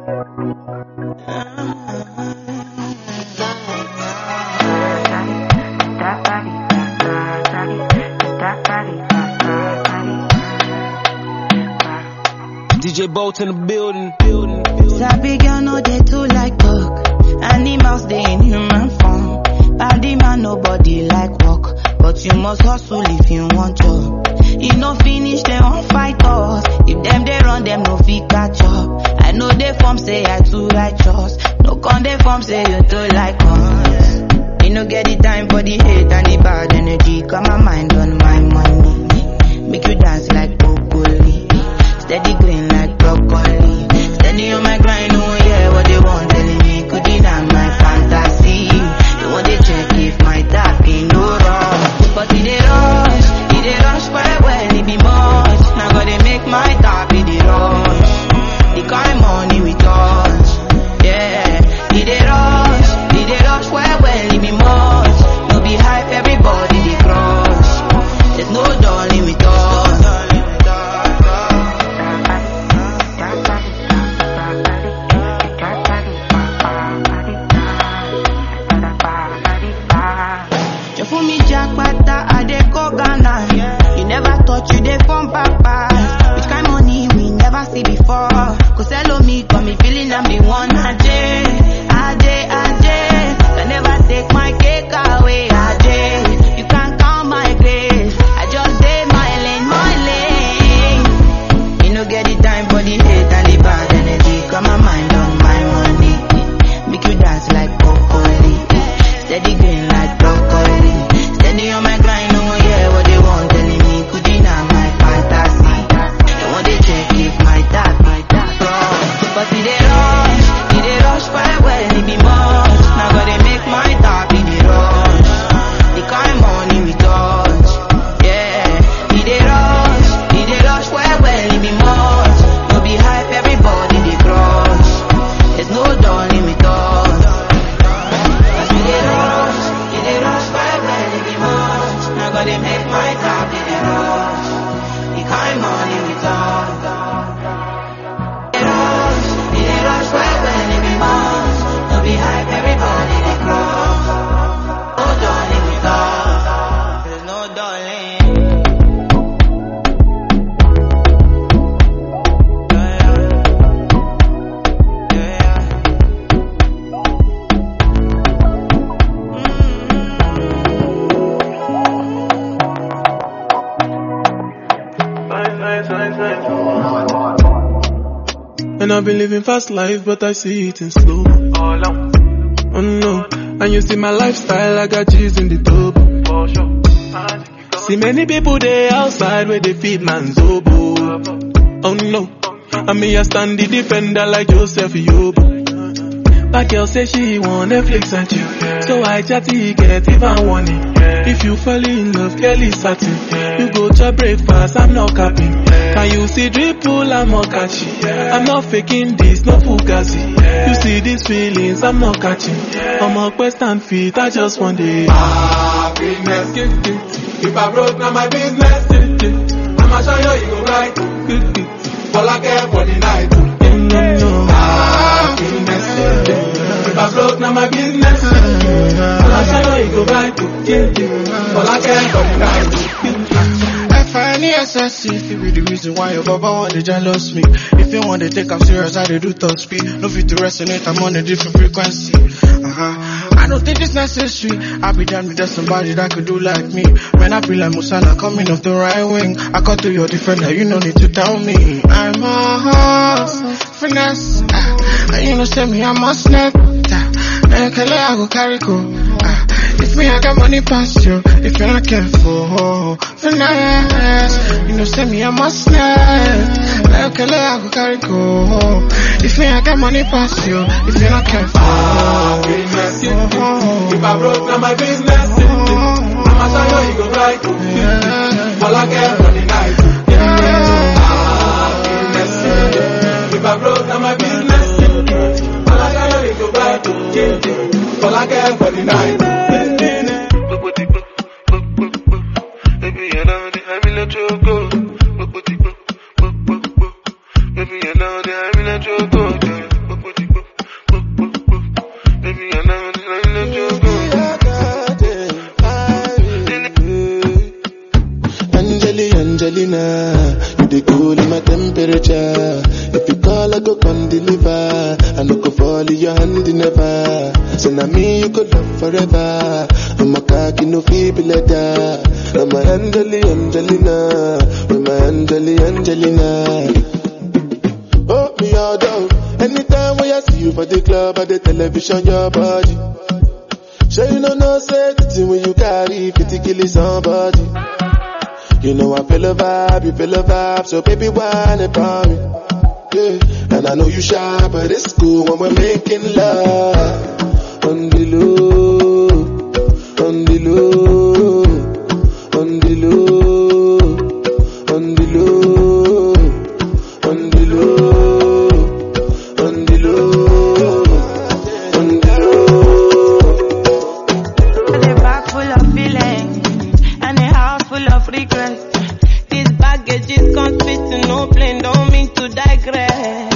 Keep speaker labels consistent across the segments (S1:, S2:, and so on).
S1: DJ Bolt in the building.
S2: Sabi girl no they too like talk. Animals they in human form. Body man nobody like walk, but you must hustle if you want job. You no finish they won't fight us. If them they run them no fit catch up. I know they form say I too righteous. No con they form say you too like us. You no get the time for the hate and the bad energy. Got my mind on my money. Make you dance like broccoli. Steady green like broccoli. Steady on my grind, oh yeah, what they want telling me. Could deny my fantasy. They want to check if my tap ain't no wrong. But it they rush well, it be much. Now gotta make my tap in the rush. The kind money we touch, yeah. It they rush well, it be much. No be hype, everybody they crush. There's no darling with us. For me, Jack Bata, I dey go Ghana. You never thought you dey from Papa. Which kind money we never see before. Cause hello me, got me feeling I'm the one. Ajay. Can never take my cake away. Ajay. You can't count my grace. I just did my lane. You no get the time for the hate and the bad energy. Got my mind on my money. Make you dance like broccoli. Steady green like broccoli. Steady on my grind, oh yeah, what they want telling me. Could deny my fantasy. They want to check if my tap wrong. But it they rush well, it be much. Now gotta make my tap in the rush. The kind money we touch, yeah. It they rush well, it be much. No be hype, everybody they crush. There's no darling with us. It rush well, it be much. Now gotta make my tap in the rush. The kind money we talk. It rush well, it be much. No be hype, everybody they crush. No darling with us. There's no darling.
S3: And I've been living fast life, but I see it in slow. Oh no, and you see my lifestyle, I got cheese in the tub. See many people there outside where they feed man's oboe. Oh no, and me I stand the defender like Joseph Yobo. That girl say she want Netflix and chill, so I chatty get even warning. If you fall in love, Kelly satin. You go to breakfast, I'm not capping. Can you see dripple, I'm not catchy. I'm not faking this, no fugazi. You see these feelings, I'm not catching. I'm a quest and feet, I just want it.
S4: Happiness, if I broke, now my business. I'ma show you go right. All I care for the night. Happiness, if I broke, now my business. I'ma show you go right. All I care for the night.
S5: F-I-N-E-S-S-E, if you be the reason why your baba want to jealous me. If you want to take I'm serious, I do top speed. No fit to resonate, I'm on a different frequency. I don't think it's necessary. I be done with just somebody that could do like me. When I be like Musala coming off the right wing, I cut to your defender, you no need to tell me. I'm a horse, finesse. And you know say me, I'm a snap. I go carry go. If me I got money past you, if you're not careful, finesse. You know say me I'm a snap. I go carry go. If me I got money past you, if you're not careful.
S4: If I broke now my business, I'ma show you go right. All I care for the night. If I broke now my business, all I care you go right. All I care for the night.
S1: Angelina. You the cool in my temperature. If you call, I go come deliver. I no go fall in your hand never. So now me you could love forever. I'm a cocky no feeble letter. I'm a Angelina. With my Angelina. Oh, me all down. Anytime when I see you for the club or the television, your body. Sure you know say the thing when you carry 50 kill somebody. You know I feel a vibe, you feel a vibe, so baby whine about me. Yeah, and I know you shy, but it's cool when we're making love. On the low, on the low, on the low, on the low, on the low, on the low, on the low.
S2: The bag full of feelings and a house full of regrets. This baggage is complete to no plane, don't mean to digress.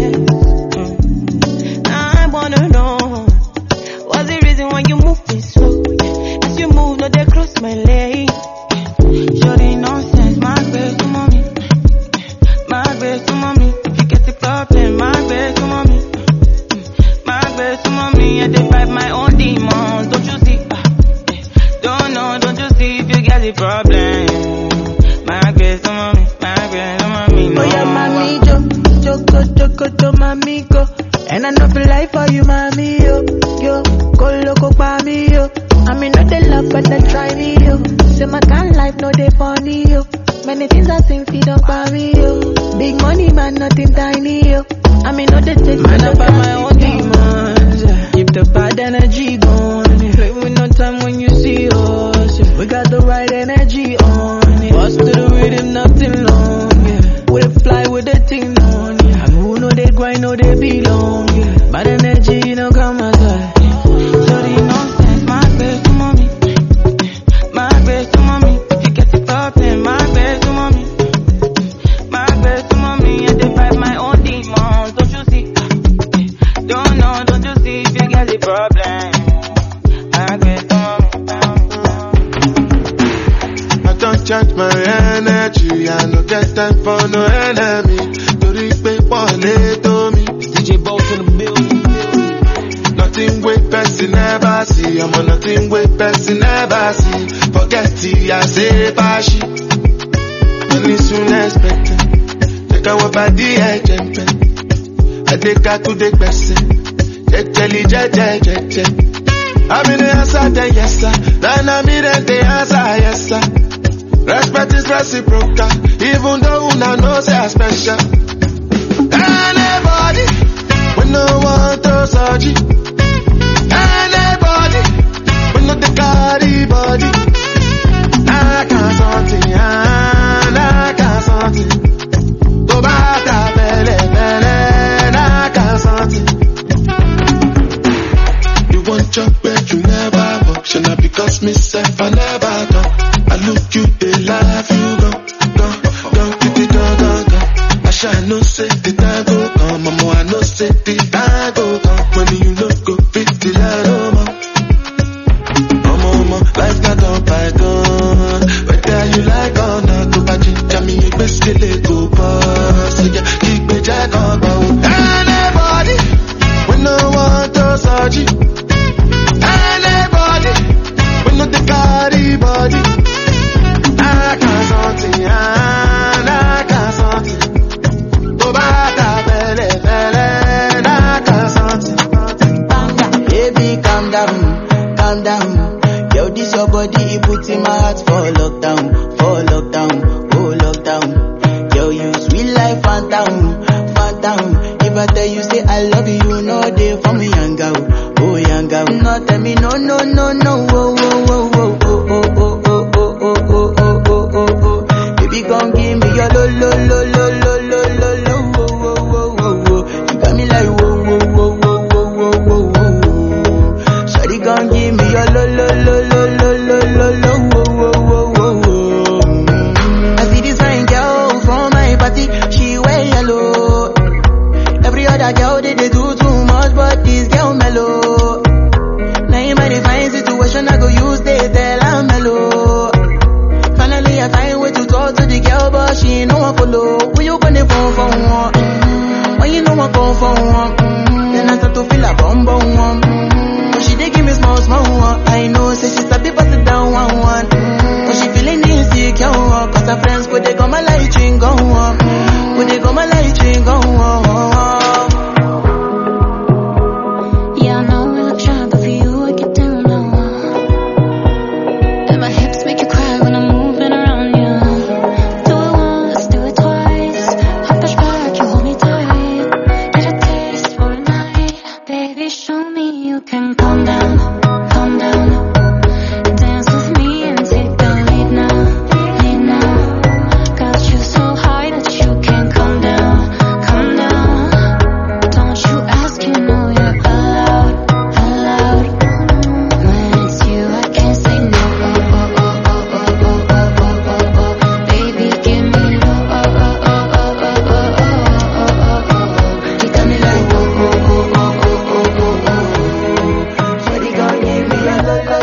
S2: Now I wanna know, what's the reason why you move this slow? As you move, no they cross my lane. Shorty nonsense, my best to mommy. My best to mommy. If you get the problem, my best to mommy. My best to mommy. I fight my own demons, don't you see? Don't know, don't you see if you get the problem? My best to mommy, my best to mommy. No.
S6: Oh yeah, mommy, Joko, mommy, go. And I know for life for you, mommy, yo. Go loco, mommy, yo. I mean, not the love, but they try me, yo. Say my kind life, no they funny, yo. Many things I think feed up on me, yo. Big money, man, nothing tiny, yo. I mean, not the take
S2: Man, I buy my own demons. Keep the bad energy going. Play with no time when you see us. We got the right energy on. Bust to the rhythm, nothing long. We fly with the thing on. And who know they grind, know they belong. Bad energy, you know, come outside. Sorry, nonsense, my best to mommy. My best to mommy. If you get the problem, my best to mommy. My best to mommy. And they fight my own demons, don't you see? Don't know, don't you see if you get the problem? My best to mommy.
S1: I don't charge my energy. I no get time for no enemy. To reach people, to me.
S7: DJ Bolt in the building.
S1: Nothing with person never see. I'm on nothing with person never see. Forget it, I say bashi. Money soon expected. Take our body, I jump. I take out to the person. Je. I'm in the answer, then yes sir. Then I'm in the answer, yes sir. Respect is reciprocal, even though una know say I special. Anybody, we no want to surgery. Anybody, we no the carry body. I can't something, I can't something. Go back to bele, I can't something. You want your bed, you never walk. Should not because myself, I never go. I look you, they laugh, you go. I shall no say the time go come, mama, I no say the time go come. When you look go fit the light, mama, life not on by gun. Whether you like or not, go back to me, you best kill it, go boss. So yeah, keep me jack on bow. Anybody, we no want to surgery. Anybody, we no the carry body. I can't something, I can't something. Go back to bele, I can't something.
S6: Baby, calm down. Yo, this your body, it puts in my heart for lockdown. Oh lockdown. Yo, you sweet life, phantom. If I tell you say I love you, no day for me, young girl. Oh, young girl. No, tell me no. Oh. Baby, gon' give me your lo. You got me like whoa. Shawty gon' give me your lo. I see this fine girl from my party, she wear yellow. Every other girl they do too much, but this girl mellow. Now in my divine situation. go they come my light ring go on. Go they come my light ring go on.
S8: Yeah, I know we look shy, but for you I get down low. And my hips make you cry when I'm moving around you. Do it once, do it twice. I push back, you hold me tight. Get a taste for a night. Baby, show me you can calm down, calm down. Dance with me and take the lead now, lead now. Got you so high that you can't come down, come down. Don't you ask, you know you're allowed, allowed. When it's you, I can't say no. Baby, give me low. You got me like Shawty gon' give me a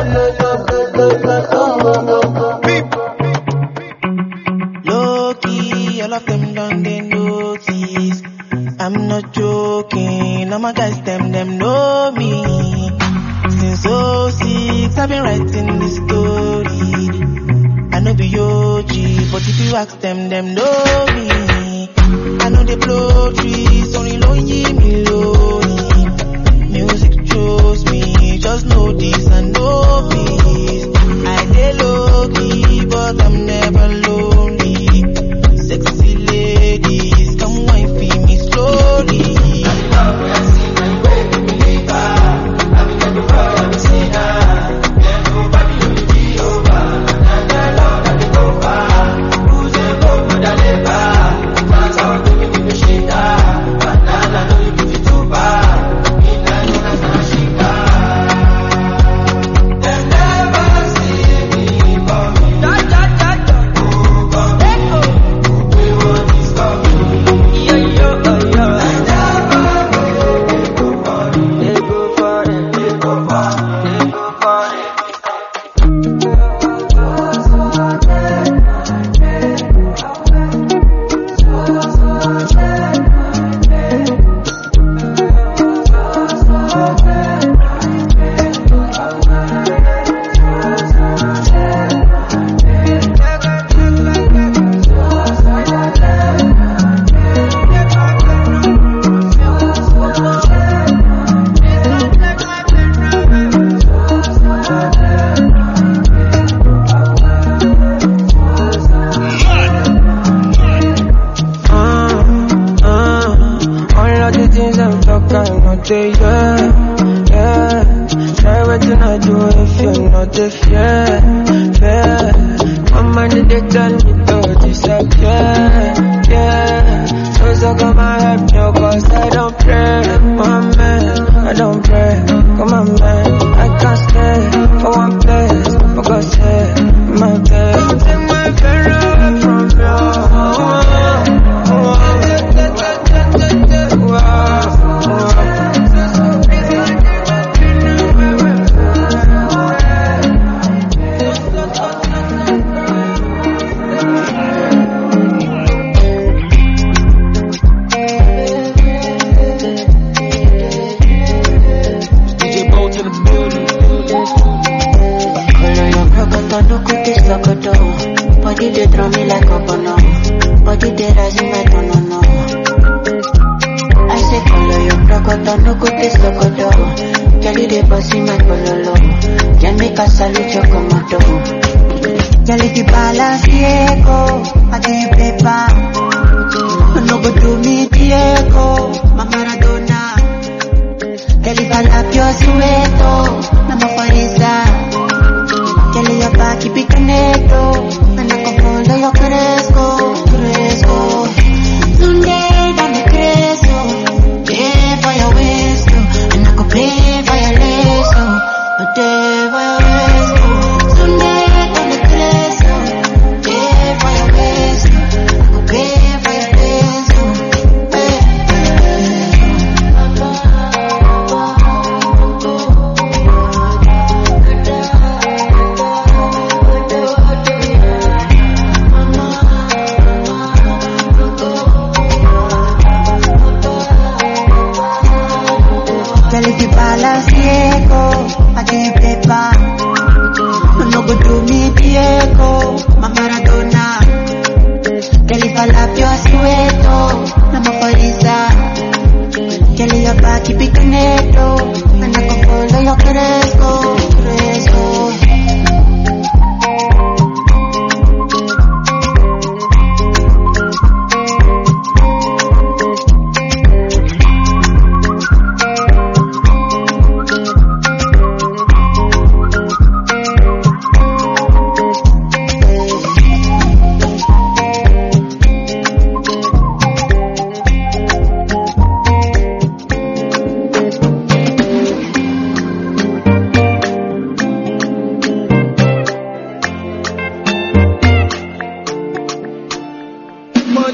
S6: Low key, all of them done they notice. I'm not joking, all my guys them know me. Since 06, I've been writing this story. I know be OG, but if you ask them know me. I know they blow trees, only lonely me lonely. Music chose me, just know this and know peace. I dey low key, but I'm never lonely. Sexy ladies, come wine for me slowly.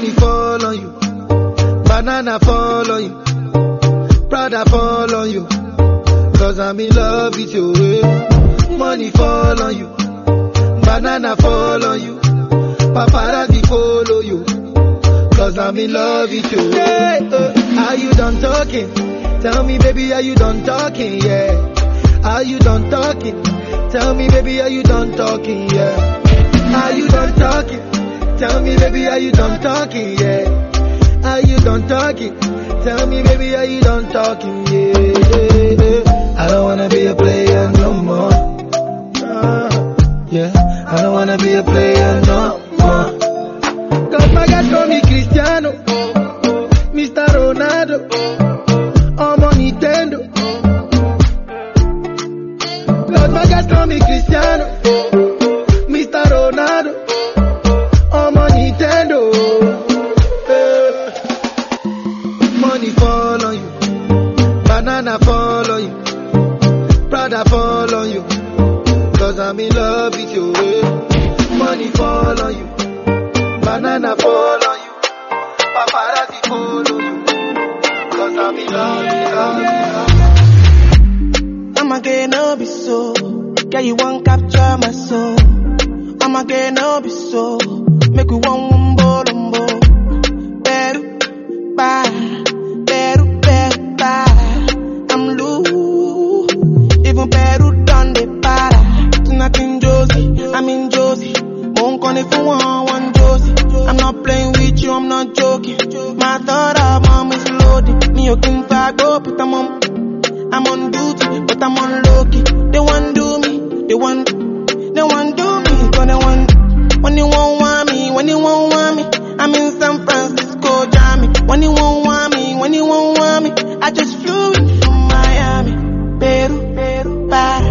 S9: Money fall on you, banana fall on you, Prada fall on you, cause I'm in love with you. Money fall on you, banana fall on you, paparazzi follow you, cause I'm in love with you. Yeah, are you done talking? Tell me baby, are you done talking? Yeah, are you done talking? Tell me baby, are you done talking? Yeah, are you done talking? Tell me baby, are you done talking? Yeah, are you done talking? Tell me baby, are you done talking? Yeah, I don't wanna be a player no more. Yeah, I don't wanna be a player no more. Cause my guys call me Cristiano, Mr. Ronaldo, I'm on Nintendo. Cause my guys call me Cristiano, Mr. Ronaldo, I'm on Nintendo. Money fall on you, banana fall on you, Prada fall on you, cause I'm in love with you. Money fall on you, banana fall on you, paparazzi follow you, cause I'm in love, I'ma get no be so, yeah you won't capture my soul. I'ma get no be so, make we one wumbo lumbo. Beru, bye, I'm loose, even Peru done the para. Tonight in Josie, I'm in Josie. Won't call if you want Josie. I'm not playing with you, I'm not joking. My thought of mom is loaded. Me you can fag up, but I'm on duty, but I'm on low key. They want do me, they want do me, cause they want. When you won't want me, I'm in San Francisco, Jammy. When you won't want me, I just flew in from Miami. Peru, para.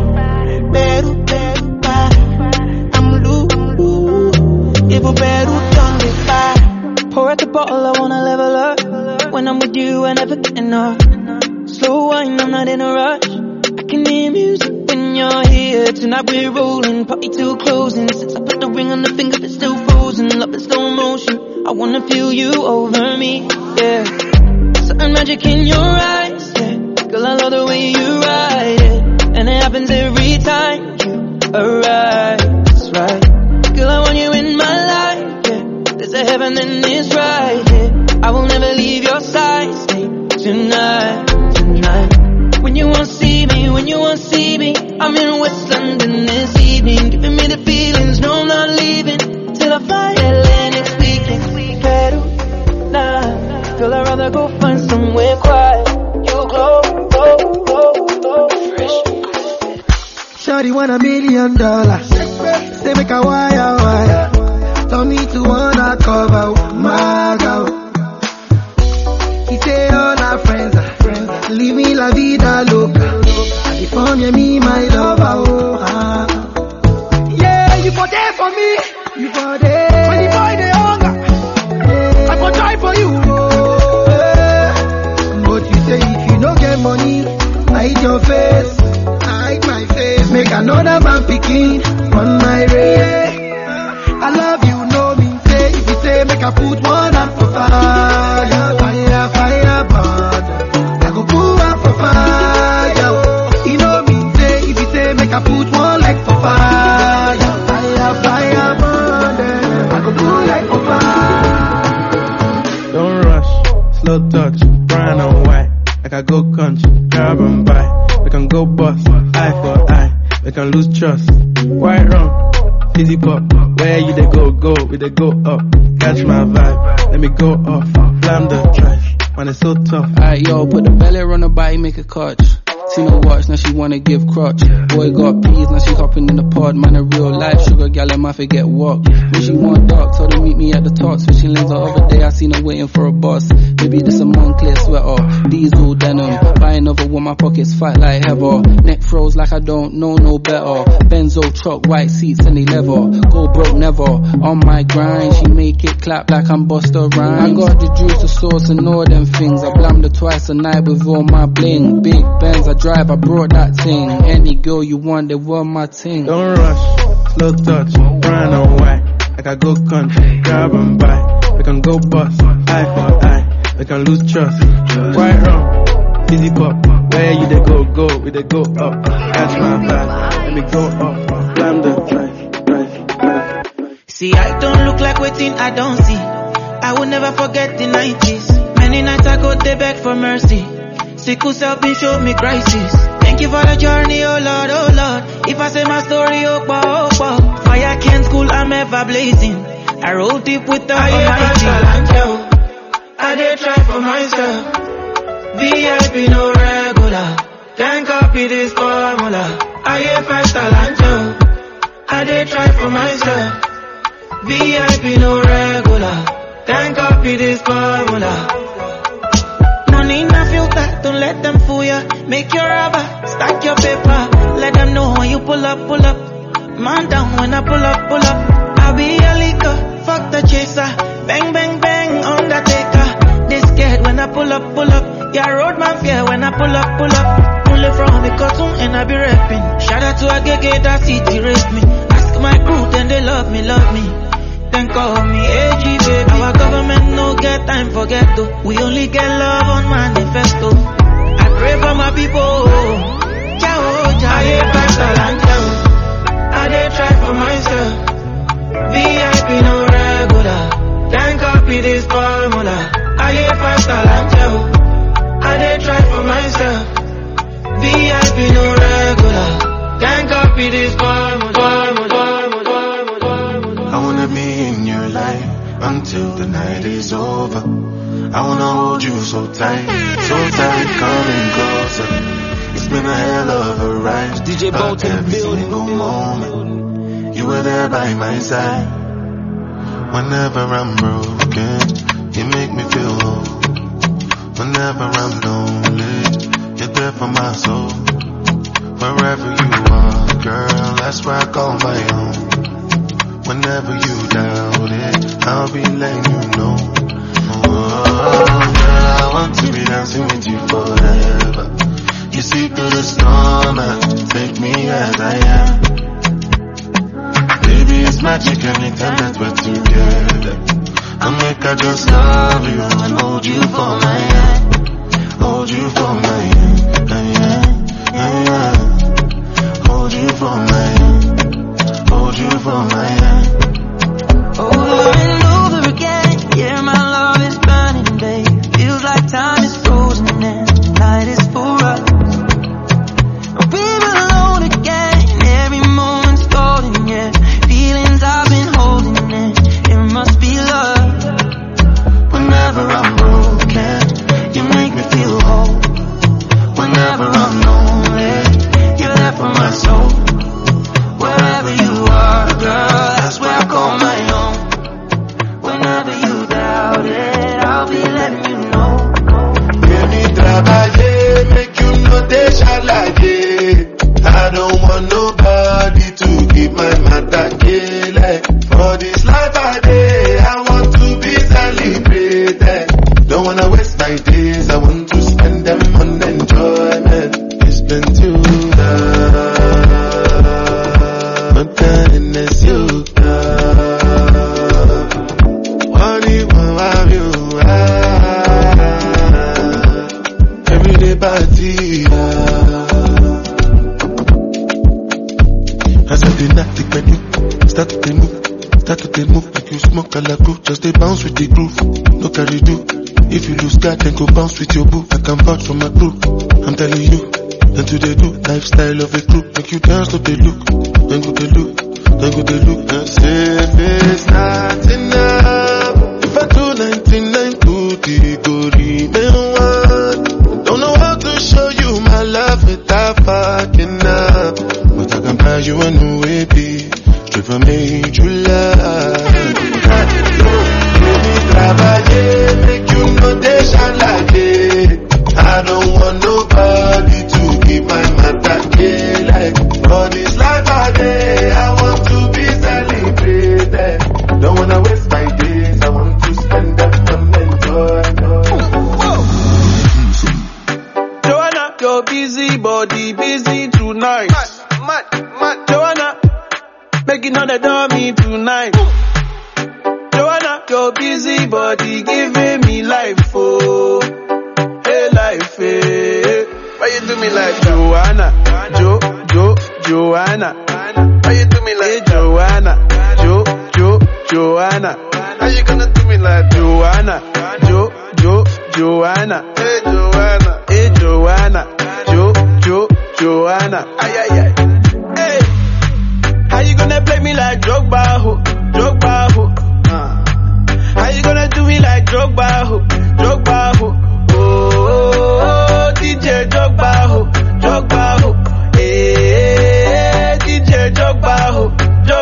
S9: I'm loose, even Peru done the fire.
S10: Pour out the bottle, I wanna level up. When I'm with you, I never get enough. Slow wine, I'm not in a rush. I can hear music when you're here. Tonight we're rolling, party till closing. Since I put the ring on the finger, it's still frozen. Love in slow motion, I wanna feel you over me, yeah. Certain magic in your eyes, yeah. Girl, I love the way you ride it, and it happens every time you arrive, that's right. Girl, I want you in my life, yeah. There's a heaven and it's right here, yeah. I will never leave your side, stay tonight. When you won't see me, I'm in West London this evening, giving me the feelings, no I'm not leaving, till I fly LA next weekend. Peru, nah, girl I'd rather go find somewhere quiet, you glow, fresh.
S9: Shawty want $1 million, say make a wire, tell me to wanna cover my girl. He say all our friends are leave me la vida loca. If only me, my lover, yeah, you for there for me, you for there. When the boy they hunger, I for try for you, But you say if you don't get money, hide your face, hide my face. Make another man picking on my race. I love you, no mean say. If you say make I put one up for fire, burn. I go put one for fire. You know me say if you say make I put one like for fire, burn. I go put like for fire.
S3: Don't rush, slow touch, brown and white. Like I go country, grab and buy. We can go bust, eye for eye. We can lose trust. White rum, fizzy pop. Where you they go, we they go up. Catch my vibe, let me go off. Slam the trash, man it's so tough.
S11: Alright yo, put the belly on the body, make a catch. See no watch, now she wanna give crotch. Boy got peas, now she hopping in the pod. Man a real life sugar gal, and my forget walk. When she want dark, told her meet me at the top. Switching lanes the other day, I seen her waiting for a bus. Maybe this a Moncler sweater, diesel denim. Buying over with my pockets fight like heather. Neck froze like I don't know no better. Benzo truck, white seats and they leather. Go broke never, on my grind. She make it clap like I'm Busta Rhymes. I got the juice, the sauce and all them things. I blammed her twice a night with all my bling. Big Benz, I drive, I brought that thing. Any girl you want, they want my thing.
S3: Don't rush, slow touch, brown and white. Like I go country, grab and buy. We we can go bust. Eye for eye, we can lose trust. Right wrong, easy pop. Where you they go, we they go up. Catch my vibe, let me go up. Climb the drive.
S10: See, I don't look like waiting, I don't see. I will never forget the 90s. Many nights I go there beg for mercy. Sickle cell been show me crisis. Thank you for the journey, oh Lord, oh Lord. If I say my story, oh wow. Fire can't school, I'm ever blazing. I roll deep with the Almighty. I did try for myself. VIP no regular. Can't copy this formula. I hear fast talent. I did try for myself. VIP no regular. Can't copy this formula. Money in a filter, don't let them fool ya. Make your rubber, stack your paper. Let them know when you pull up. Man down when I pull up. I'll be a leaker, fuck the chaser. Bang, bang, bang, undertaker. They scared when I pull up. Yeah, road man fear when I pull up. Only from the cartoon and I be rapping. Shout out to Agege, that city raised me. Ask my crew, then they love me. Then call me AG, baby. Our government no get time for ghetto. We only get love on manifesto. I pray for my people. I hate pastor and I did try for myself. VIP no regular. Can't copy this formula. I hate pastor and I did try for myself. VIP no regular. Can't copy this formula.
S1: I wanna be in your life until the night is over. I wanna hold you so tight, coming closer. It's been a hell of a ride.
S7: DJ Bolt in the building.
S1: Single moment, you were there by my side. Whenever I'm broken, you make me feel whole. Whenever I'm lonely, you're there for my soul. Wherever you are, girl, that's where I call my own. Whenever you doubt it, I'll be letting you know. Oh, girl, I want to be dancing with you forever. You see through the storm and take me as I am. Baby, it's magic anytime that we're together. I'll make I just love you and hold you for my hand. Hold you for my hand. Hold you for my hand. Hold you for my hand.
S10: Over and over again, yeah, my love is burning, babe. Feels like time is frozen and night is for us. We're alone again, every moment's golden, yeah. Feelings I've been holding in, it must be love.
S1: Whenever I'm broken, you make me feel whole. Whenever I'm lonely, you're there for my soul. Wherever you are, girl, that's where I call my own. Whenever you doubt it, I'll be letting you know. Baby, trabaje, make you know they shall like it. I don't want nobody to keep my matter like. For this life I did, I want to be celebrated. Don't wanna waste my days, I want to spend them on enjoyment. It's been too long. It's you, what do you want you? Everyday party. As I did not take menu, start to move like you smoke a la groove. Just they bounce with the groove, no carry do. If you lose God, then go bounce with your boo. I can vouch for my crew, I'm telling you. And to they do, lifestyle of a crew. Make you dance to the look, then go they look. Then go they look and say if it's not enough. If I do 99 to the go remain one. Don't know how to show you my love without fucking up. But I can buy you a new baby, straight from made you love. Baby, trabaje, make you know they shine like it. I don't want nobody to keep my matter like. For this life I did, I want to be celebrated. Don't wanna waste my days, I want to spend them on enjoyment.
S3: Joanna, your busy body, busy tonight. Mad. Joanna, making all the dummy tonight. Joanna,
S12: your busy body giving me life, oh. Hey, life, hey. Why you do me like Joanna? Joanna. Why you do me like Joanna? Joanna. How you gonna do me like Joanna? Joanna. Hey, Joanna. Hey, Joanna. Joanna. Ay, ay, ay. Hey. How you gonna play me like Drogba, ho? How you gonna do me like Drogba, ho? Oh, DJ Drogba, ho. Hey, DJ Drogba, ho.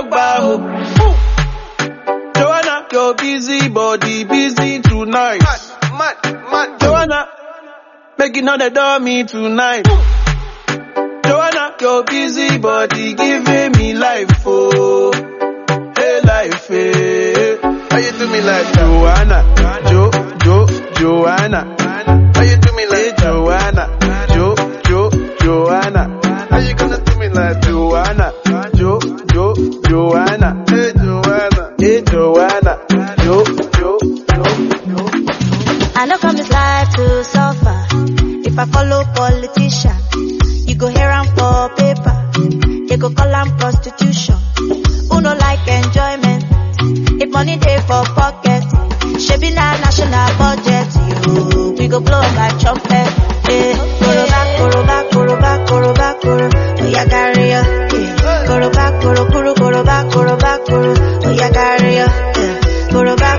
S12: Joanna, your busy body busy tonight. Mad. Joanna, making all the dummy tonight. Joanna, your busy body giving me life, oh. Hey, life, hey. How you do me like Joanna? Joanna. How you do me like Joanna? Joanna. How you gonna do me like Joanna? Joanna. Hey, Joanna. Hey, Joanna.
S13: I know come this life to suffer. If I follow politician, you go hear am for paper. They go call am prostitution. Who no like enjoyment? If money dey for pocket, shebi na national budget. You, we go blow like trumpet. Eh, koroba. Oh yeah, carry ya. Koroba. Oh yeah, carry ya. Koroba.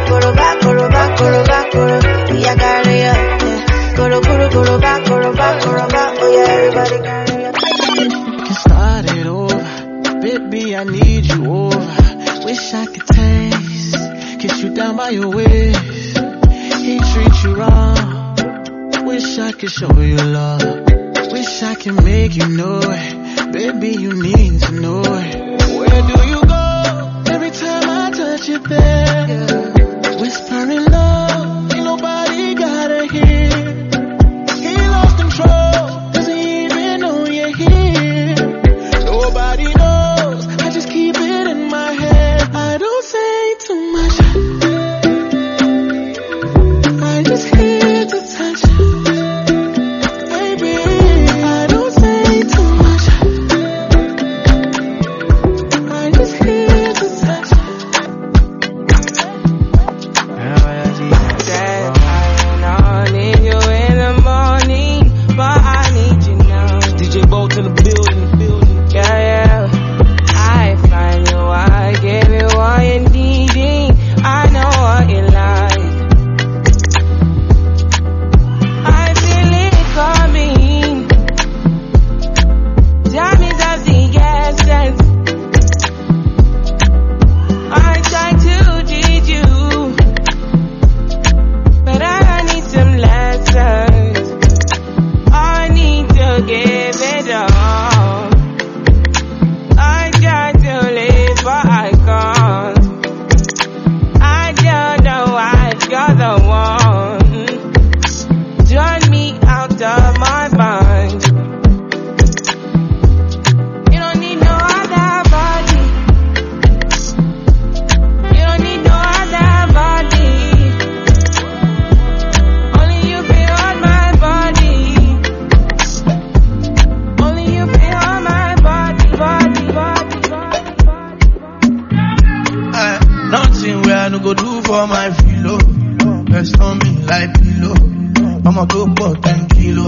S13: Oh yeah, carry ya. Koroba. Oh yeah, everybody carry ya.
S14: Can start it over, baby. I need you over. Wish I could taste, kiss you down by your waist. He treats you wrong. Wish I could show you love. Wish I could make you know it. Baby, you need to know it. Where do you go? Every time I touch you there, whispering love, ain't nobody gotta hear. He lost control, doesn't even know you're here. Nobody knows, I just keep it in my head. I don't say too much, I just here to touch. Baby, I don't say too much, I just here to touch.
S10: I need you in the morning, but I need you now.
S7: DJ Bolt in the building.
S10: Yeah. I find you, I give you all you needing. I know what you like. I feel it coming. Time is of the essence. I try to teach you, but I need some lessons. I need to give it all. I try to live, but I can't. I don't know why you're the one. Turn me out of my mind. You don't need no other body. You don't need no other body. Only you feel on my body. Only you feel on my body.
S5: Nothing where I no go do for my filo. Rest on me like pillow. I'ma go for 10 kilo.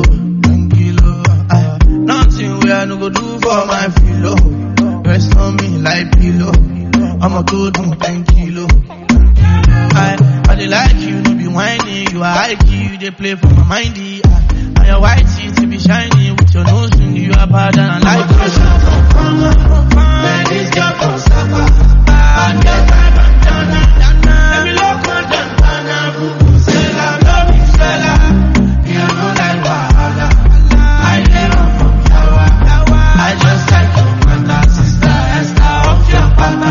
S5: Nothing where I no go do for my filo. Rest on me like pillow. I'ma go do 10 kilo. I dey like you, no be whining. You are high key, you dey play for my mindy. And your white teeth be shining with your nose ring. You are bad and I like you. Man, this girl from Sapa. And get my bandana. Let me look my bandana. Vuvuzela, love me, fella. You know like Wahala. I live from Yawa. I just like your mother, sister, Esther, of your papa.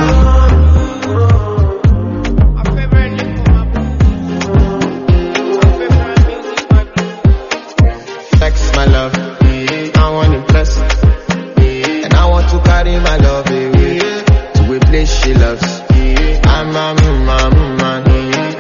S1: Sex, my love, I want impress, and I want to carry my love away to a place she loves. I'm a man,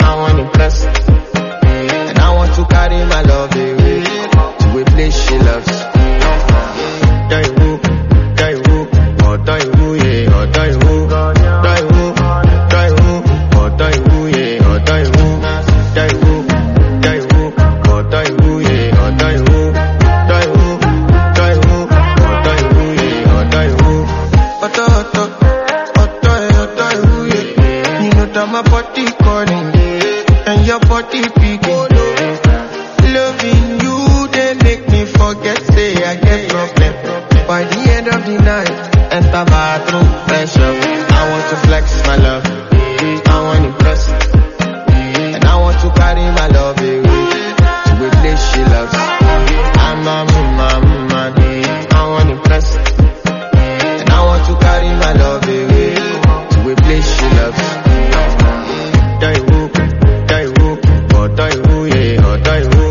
S5: my body calling, and your body picking. Loving you, they make me forget, say I get problem. By the end of the night, enter bathroom, fresh up. I want to flex my love, I want to impress, and I want to carry my love away to a place she loves. I'm a mama, I want to impress, and I want to carry my love away to a place she loves. Die who, oh die who, yeah, oh die who.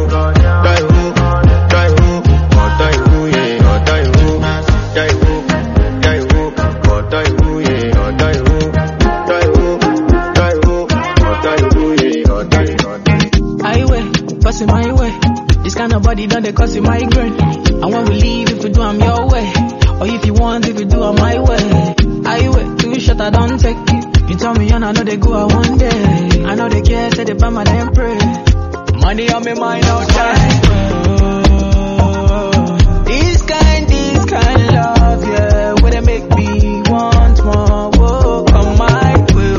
S10: My way, this kind of body done they cause you migraine. And when we leave, if we do I'm your way, or if you want, if you do I'm my way. I wait, 2 shot I don't take it. You tell me and I know they go out one day. I know they care, say they buy my damn pray. Money on me mind outside. This kind love, yeah, where they make me want more. Whoa, come my way.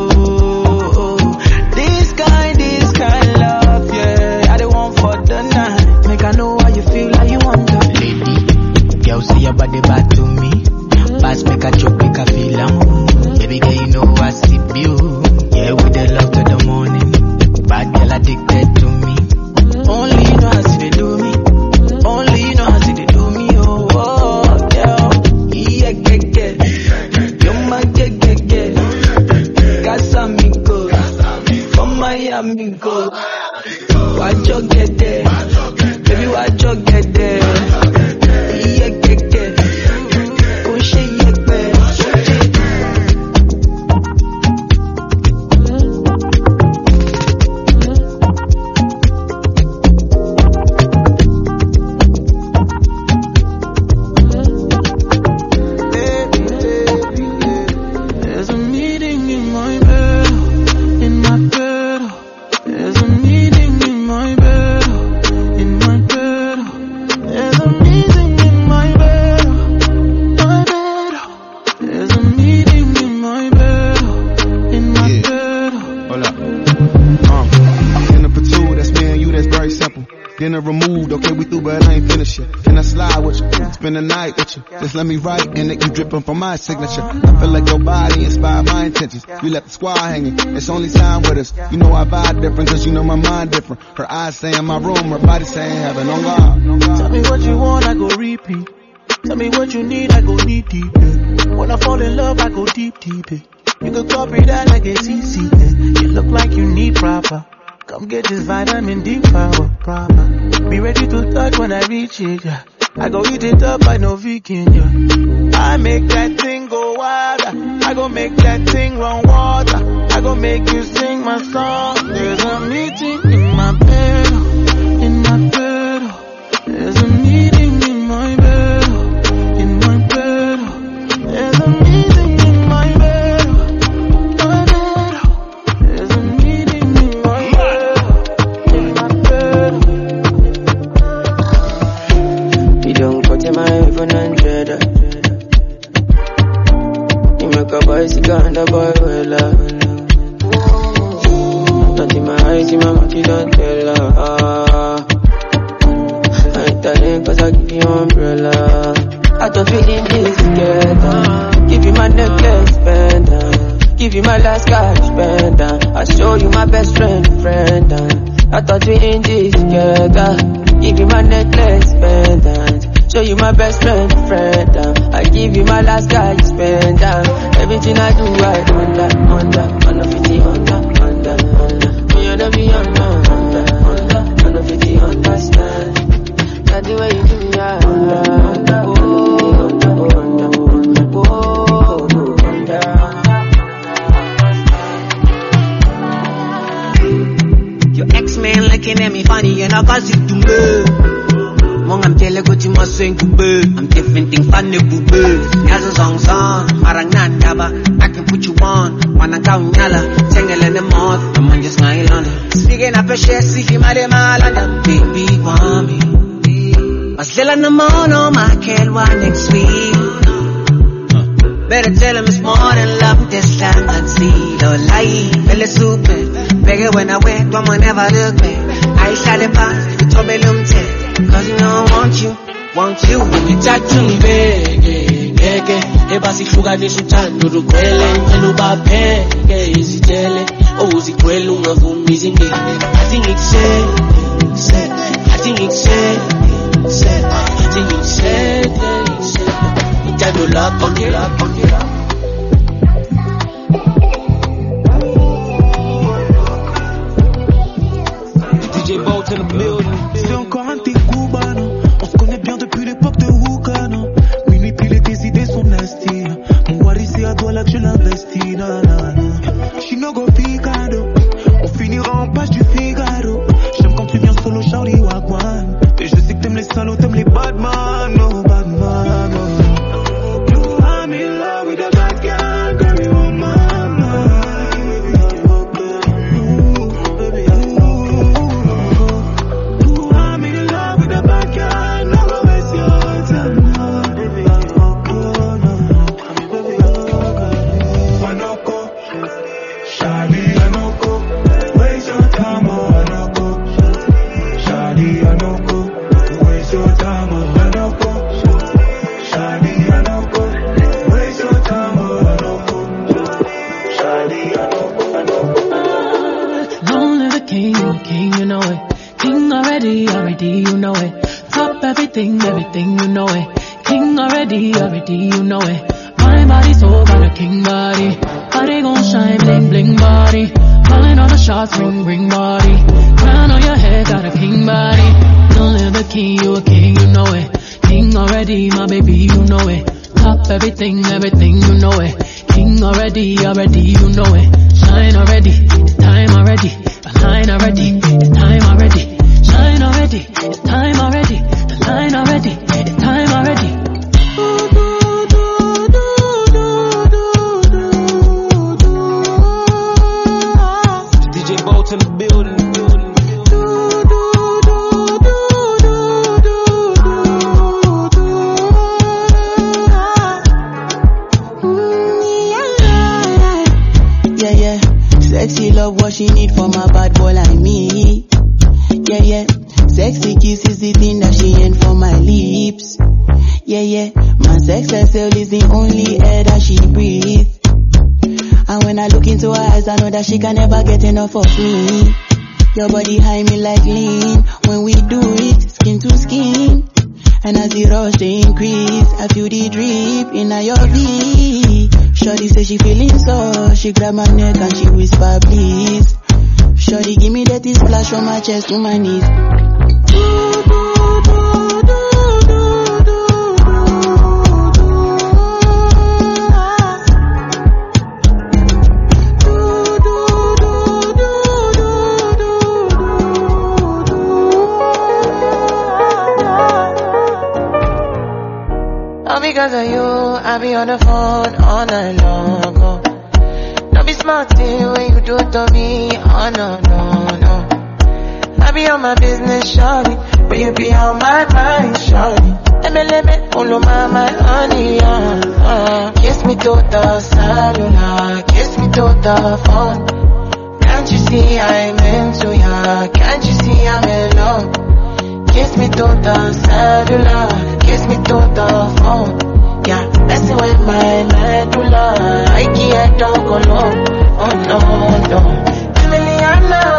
S10: This kind love, yeah, I don't want for the night. Make I know how you feel, how you want to. Lady, girl, say your body back to me. Pass, make a joke, make a feel am. Baby girl, you know I see you. Yeah, with the love to the morning. Bad girl addicted to me. Only you know how see they do me. Only you know how see they do me. Oh, oh, yeah, yeah. You're my get. Got some go. From Miami go. Watch you get there. Baby, watch you get there.
S15: Spend the night with you, just let me write and it keep dripping from my signature. I feel like your body inspired my intentions. You left the squad hanging, it's only time with us. You know I vibe different, cause you know my mind different. Her eyes say in my room, her body saying heaven on God.
S14: Tell me what you want, I go repeat. Tell me what you need, I go deep, deep. When I fall in love, I go deep, deep. You can copy that like it's easy. You look like you need proper. Come get this vitamin D power, proper. Be ready to touch when I reach it, yeah. I go eat it up, I know vegan, yeah. I make that thing go wilder. I go make that thing run water. I go make you sing my song. There's a meeting in my bed, in my bed. There's a meeting in my bed, in my bed. There's a meeting in my bed, my bed. There's a meeting in my bed, in my bed. You don't go to my iPhone and Jada. You make a bicycle and a boy well. Not in my eyes, in my mouth, you don't tell her. I ain't telling cause I give you umbrella. I don't feel in this together. Give you my necklace, pendant. Give you my last cash, pendant. I show you my best friend. I thought we in this together. Give you my necklace, pendant. Show you my best friend. I give you my last cash, pendant. Everything I do, I under 50, under. Me under me under 50, understand. That's the way you do me,
S16: Your ex-man looking at me funny and I got it to me. Mong I'm telling what you must sing to be. I'm different thing funny boo boo. As a song, marang nandaba. I can put you on. Wanna go nyala. Tangle in the mouth. I'm on just smile on it. Speaking up a share, see him at the malanda. Baby, want me. Mas lila na mono, makelwa next week. Better tell him it's more than love this time. I'd see the light, feel it super. Beg when I went, don't never look back. I shall it back, told me cause you know I want you.
S17: Ngithathu ngeke ebasihlukanisa uthando lugcwele ngicela ubapheke izitshele owuzigcwele ungavumi izingene athi ngikushele uthando lakho
S7: DJ Bolt in the building.
S18: C'est encore un de tes cubanos. On se connaît bien depuis l'époque de Hookano. Minuit pile et tes idées sont nasty. Mon wari c'est à toi là que je l'investis. She no go Figaro. On finira en page du Figaro. J'aime quand tu viens solo Charlie Wagwan. Et je sais que t'aimes les salauds, t'aimes les badman. Oh badman. I'm in love with a bad girl. Girl you on my mind.
S10: Everything, you know it. King already, you know it. My body's so got a king body. Body gon' shine, bling, bling body. Calling all the shots, ring, ring body. Crown on your head, got a king body. Don't live the king, you a king, you know it. King already, my baby, you know it. Top everything, you know it. King already, you know it. Shine already, it's time already. Align already, it's time already. Shine already, it's time already. The line already, it's time already.
S7: DJ Bolt in the building.
S6: Yeah, sexy love what she need from a bad boy like me. Yeah, sexy kiss is the thing that she ain't for my lips. Yeah, my sex herself is the only air that she breathes. And when I look into her eyes, I know that she can never get enough of me. Your body high me like lean. When we do it, skin to skin. And as the rush they increase, I feel the drip in your V. Shorty say she feeling so, she grab my neck and she whisper please. Shorty give me that splash from my chest to my knees.
S19: All because of you, I be on the phone all night long. Oh. Don't be smart when you do it to me. Oh no. I be on my business, shawty, but you be on my mind, shawty. Let me, all of my honey, kiss me to the cellular, kiss me to the phone. Can't you see I'm into ya? Can't you see I'm in love? Kiss me to the cellular, kiss me to the phone. Yeah, messing with my medulla, I can't talk alone. Oh no. Emiliano,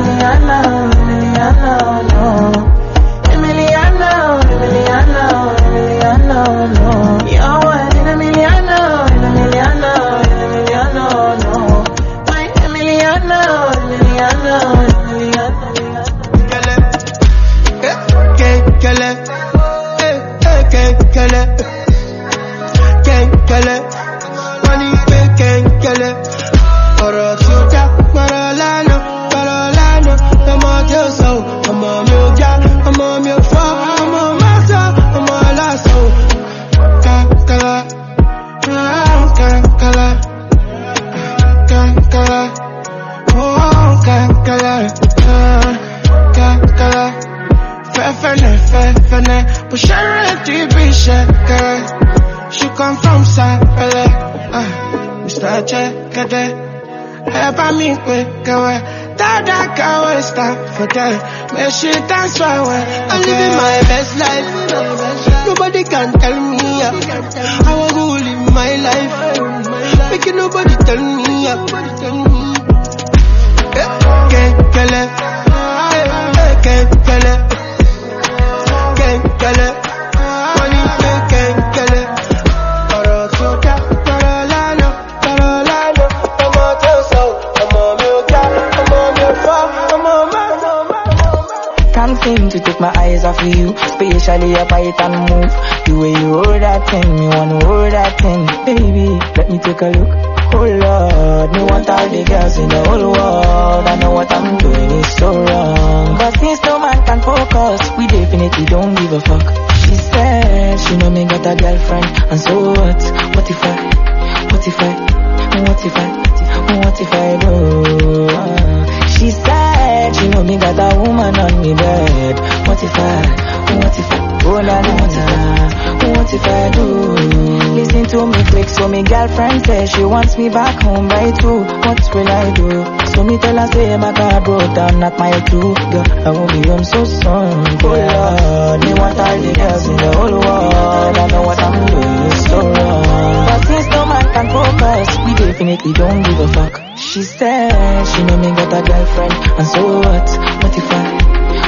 S19: no. Emiliano, no. You're one in Emiliano, no. My Emiliano.
S12: Ọ̀rọ̀ tí ó já, mọ̀rọ̀ lánàá, ọmọ tí ó sọ, ọmọ mi ò já, ọmọ mi ò fọ́, ọmọ mọ́sá, ọmọ lásán. Kankala, fẹ́fẹ́nẹ́, bó ṣe rẹ̀ tí bí ṣe kẹrẹ. She come from Sapele.
S5: Mr. Chekade, ever me quick away. That can stop for that. Make she dance for away. I'm living my best life. Nobody can tell me I was gonna live my life. Making nobody tell me Can't tell it. Can't tell it. Can't tell it. Money can't tell it.
S10: Can't seem to take my eyes off of you, especially if I hit and move. The way you hold that thing, me wanna hold that thing. Baby, let me take a look. Oh Lord, me want all the girls in the whole world. I know what I'm doing is so wrong, but since no man can focus, we definitely don't give a fuck. She said she know me got a girlfriend, and so what? What if I do? She said she know me got a woman on me bed. What if I, oh la la la, what if I do? Listen to me quick, so me girlfriend says she wants me back home by 2. What will I do? So me tell her say my car broke down, not my too. Girl, I won't be home so soon. Oh Lord, me want all the girls in the whole world. I know what I'm doing is so wrong, but since no man can focus, we definitely don't give a fuck. She said she know me got a girlfriend, and so what? What if I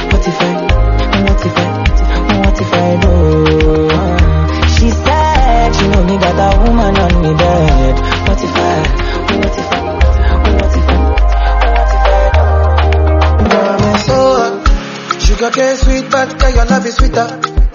S10: do? She said she know me got a woman on me bed. What if I do?
S5: Sugar cane sweet, but your love is sweeter.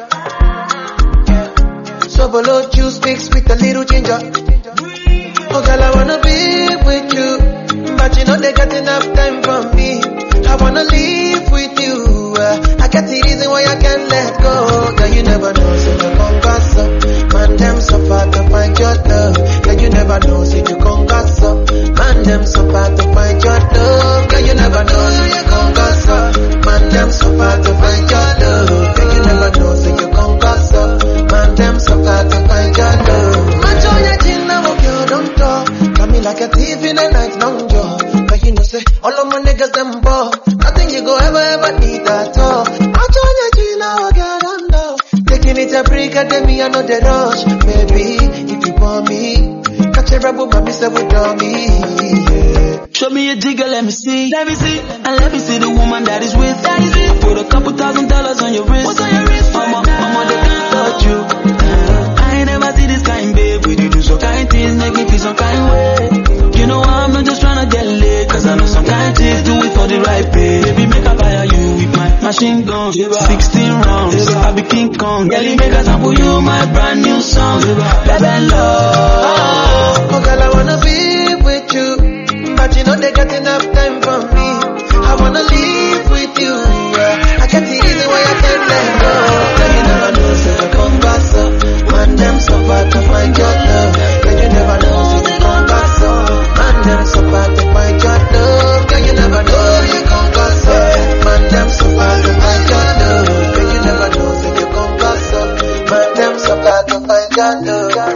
S5: So below juice mixed with a little ginger. Oh girl, I wanna be with you, but you know they got enough time for me. I wanna live with you. I got the reason why I can't let go. Girl, you never know, so you come gas up. Man, them so far to find your love. Girl, you never know, so you come gas up. Man, them so far to find your love. Girl, you never know, so you come gas up. Man, them so far to find your love. Girl, you never know, so you come gas up. Man, them so far to find your love. Man, show your chin now, girl, don't talk. Got me like a thief in the night, long jaw. But you know, say, all of my niggas, them ball. Nothing you go ever need at all. I'm trying to chill now, girl, I'm down. Taking it a break, and me, I know the rush. Baby, if you want me, catch a rebel, mommy, say without me, yeah.
S17: Show me a jigger, let me see. And let me see the woman that is with. I put a couple $1,000 on your wrist. What's on your wrist? Mama, they can't touch you. I ain't never see this kind, babe. We do some kind things, make me feel some kind way. You know I'm not just tryna get laid, cause I know some kind chicks do it for the right pay. Baby, make I fire you with my machine gun. 16 rounds, I be King Kong. Girl, you make a sample you my brand new song. Baby, love.
S5: Oh girl, I wanna be with you, but you know they got enough time for me. I wanna live with you, yeah. I get the reason why I can't let go. Girl, you never know, so you come back up. Man, them so far to find your love. Girl, you never know, so you come back up. Man, them so far to find your love. Girl, you never know, so you come back up. Man, them so far to find your love. Girl, you never know, so you come back up. Man, them so far to find your love.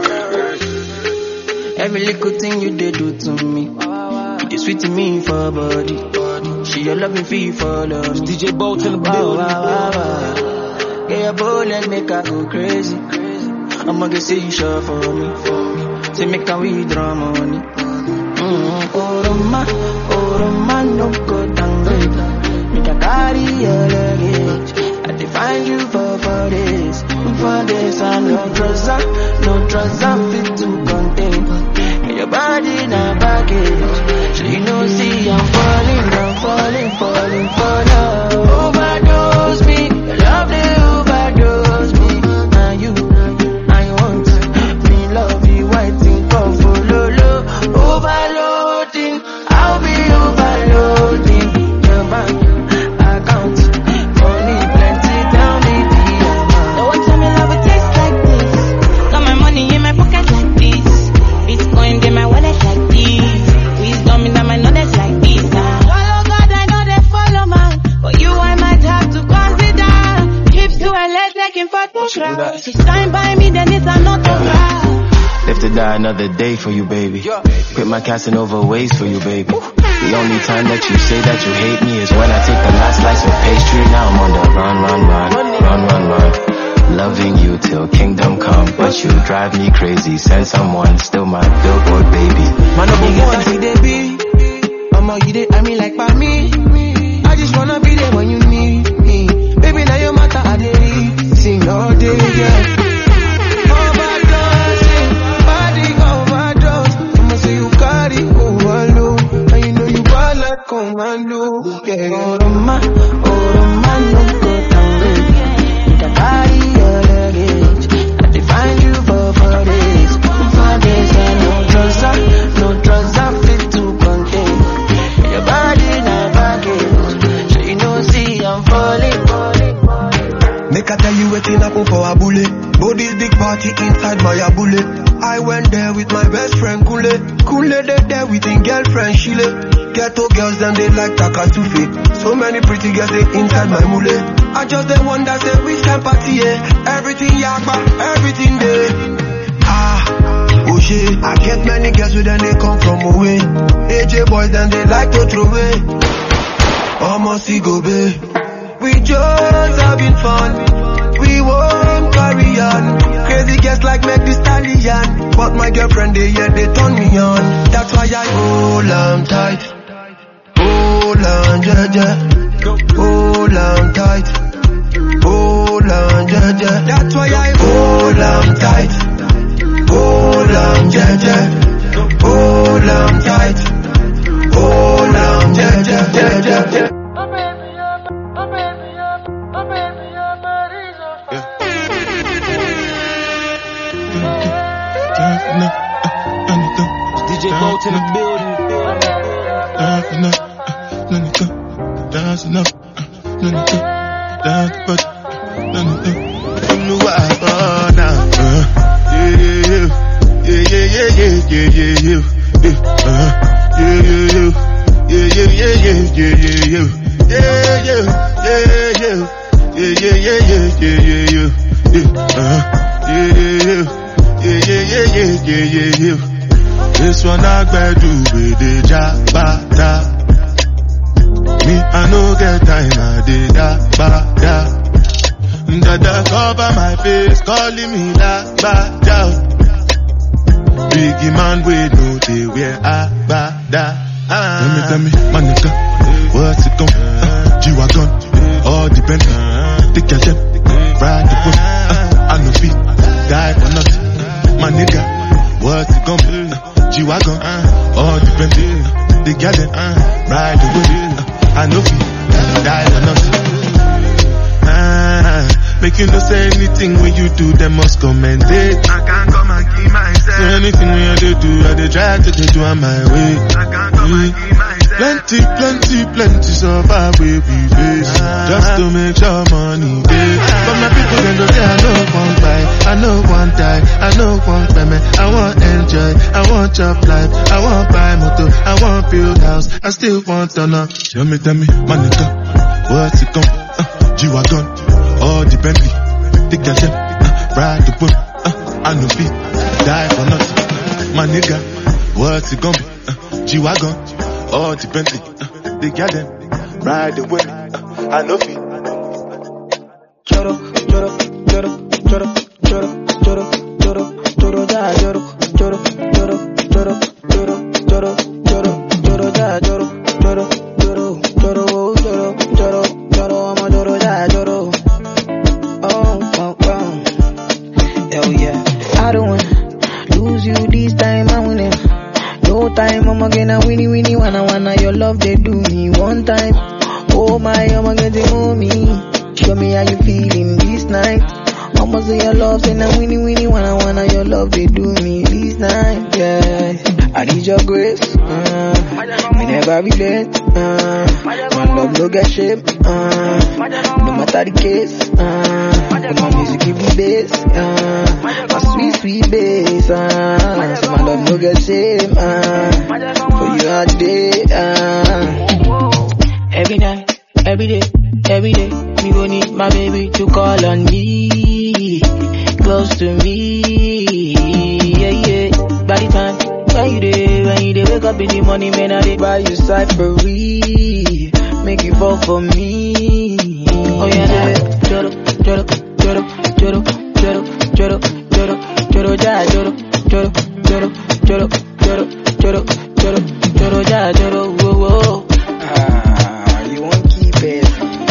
S17: Every little thing you did do to me, you did sweet to me for body. She your loving fee for love. DJ Bolt in the building. Yeah, your bullet make her go crazy. I'ma get say you sure for me. Say make her withdraw money. Oh Roma, no go down good. Make her carry your luggage. I define you for this. For this, I no trouser fit to contain. Your body not baggage. So you know, see I'm falling for love. Overdose me, love they overdose me. Now you, I want me love you, waiting for follow. Overloading, I'll be overloading. Your bank account, money plenty down the DM.
S2: No one tell me love would taste like this. Got my money in my pocket like this. Bitcoin in my wallet like this. Wisdom in my knowledge like this. Follow God, I know they follow man. But you I might have to consider. Trips to LA taking photographs. She signed by me, then it's an autograph.
S20: Left the die another day for you, baby. Quit my Casanova ways for you, baby. The only time that you say that you hate me is when I take the last slice of pastry. Now I'm on the run. Loving you till kingdom come, but you drive me crazy. Send someone, still my billboard baby.
S17: Man, I'm gonna see they be. You dey I mean like by me. I just wanna be there when you need me. Baby, now your matter I dey sing all day, yeah. Overdosing, body overdose. I'ma say you carry overload, and you know you bad like commando, yeah. Oh man, no go down low. With a body your luggage, I define you for days. For days and no drugs I fit to contain. Your body not baggage, so you know see I'm falling.
S21: Make I tell you waiting happen for a bullet. Body's big party inside my bullet. I went there with my best friend Kule. Kule they there with his girlfriend Shile. Ghetto girls them they like Takasufi. So many pretty girls they inside my mule. I just the one that say which time party, yeah. Everything yakba, everything there. Oh shit, I get many girls with them they come from away. AJ boys then they like to throw away. Almost go babe. We just having fun. We won't carry on. Crazy girls like make the stallion. But my girlfriend they turn me on. That's why I hold on tight. Hold on, yeah. Hold on tight. Hold on, yeah. That's why I hold on tight. Hold on, yeah. Hold on tight. Hold on, yeah.
S7: DJ Bolt in the building.
S3: That's enough. You know what I thought now. This one I better do with the jabata. Me, I no get time, I did da. Dada cover my face, calling me la ba da. Biggie man, we know they wear a ba da. Tell me, my nigga, what's it gon' G-Wagon, all depend. Take your time, ride the bus. I no fit, die for nothing. My nigga, what's it gon' G-Wagon, all depend. They get it, ride the bus. I no fit, die for nothing. Make you no say anything when you do, they must commend it. I can't come and keep myself. So anything when you do, I dey try to do on my way. I can't come and keep myself. Plenty so far we face. Just to make sure money pay. But my people then go say I know one buy, I know one die, I know one payment. I want enjoy, I want job life, I want buy motor, I want build house, I still want to know. Tell me, my nigga, what's it gon' G-Wagon, all the Bentley, take your time, ride the whip, I no fit, die for nothing. My nigga, what's it gon' be? G-Wagon, all the Bentley, they got them, ride the whip, I no fit.
S10: Hell yeah, I don't wanna lose you this time, I wanna. No time, I'ma get a winnie, wanna your love, they do me one time. Oh my, I'ma get the mommy. Show me how you feeling this night. I'ma say your love, say na winnie, wanna your love, they do me this night, yeah. I need your grace, me never relent, my love no get shape, no matter the case, my music give me bass, my sweet bass, so my love no get shame, for you all day, every night, every day, me gon' need my baby to call on me, close to me, yeah. got the time. When you dey wake up in the morning, man, I dey buy you cyphery. Make you fall for me. Oh yeah, joro, joro, joro, joro, joro, joro, joro, joro, ja, joro, joro, joro, joro, joro, joro, joro, joro, ja, joro, whoa, whoa.
S6: You won't keep it.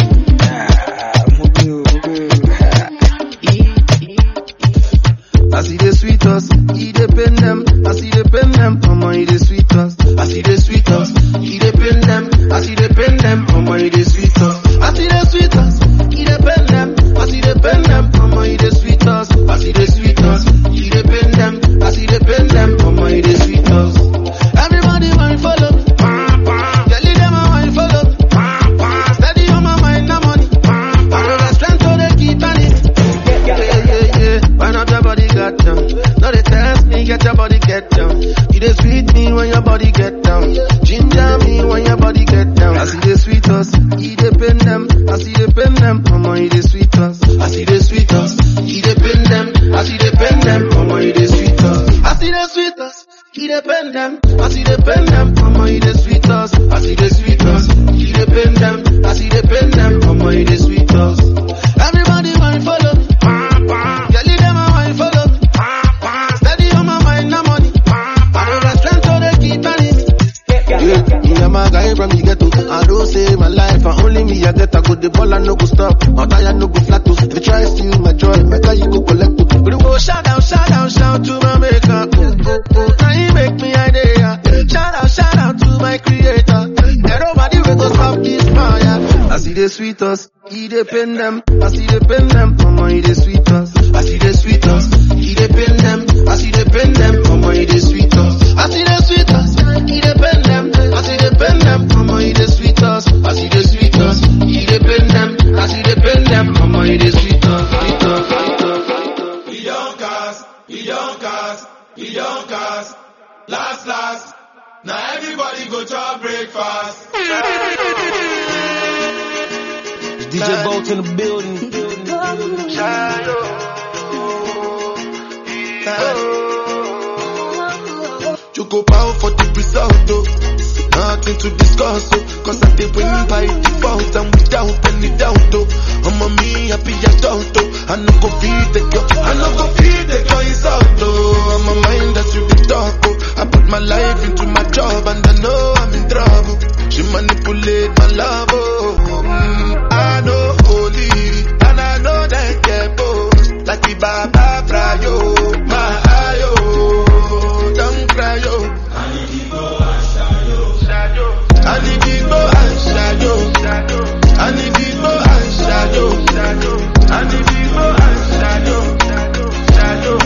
S12: I see the sweet us, he dey pain them. I see the pain them, mama, he dey sweet us. I see the sweet us, he dey pain them. I see the pain them, mama, he dey sweet us. I see the sweet us, he dey pain them. I see the pain them, mama, he dey sweet us. I see the sweet us, he dey pain them. I see the pain them, mama, he dey sweet us. Everybody want follow me, yeah, lead them want follow me. Steady on my mind, no money. I know the strength so they keep on it. Yeah. Wind up your body, got down. No, they test me, get your body, get down. You dey sweet me when your body get down. Ginger me when your body get down. I see the sweet us, he dey pain them. I see the pain them, mama, he dey sweet us. I see the sweet us, he dey pain them. I see the pain them, mama, he dey sweet us. I see the sweet us, he dey pain them. I see the pain them, mama, he dey sweet us. I see the sweet us, he dey pain them. I see the pain them, mama, he dey sweet us. Everybody want follow me. Yeah, lead them want follow me. Steady on my mind, no money. I know the strength so they keep telling me. Yeah, me and my guy from the ghetto. I don't say my life, and only me I get. I go the ball and no go stop. My tire no go flat. If you try to steal my joy, my guy you go collect. But you go shout out to my maker. Oh, now he make me idea. Shout out to my creator. And nobody will go stop this fire. I see the sweet us, he dey pain them. I see the pain them, mama, he dey sweet us. I see the sweet us, he dey pain them. I see the pain them, mama, he dey sweet us. I see the sweet us, he dey pain them. I see the pain them, mama, he dey sweet us. I see the sweet us, he dey pain them. I see the pain them, mama, he dey sweet us. He don't cast. Last. Now everybody go to breakfast.
S7: DJ Bolt in the building.
S1: You go bow for the result, though. Nothing to discuss, oh. Cause I did win by default and without any doubt, though. I'm a me happy adult, though. I no go feed the girl insult, though. I'm a mind that you the talk, oh. I put my life into my job and I know I'm in trouble. She manipulate my love, oh. I know holy and I know that careful. Like the Baba Prayo, my ayo. Don't cry, yo. I need to go and shadow. I need to go and shadow. I need to go and shadow. I need to go and shadow. Shadow.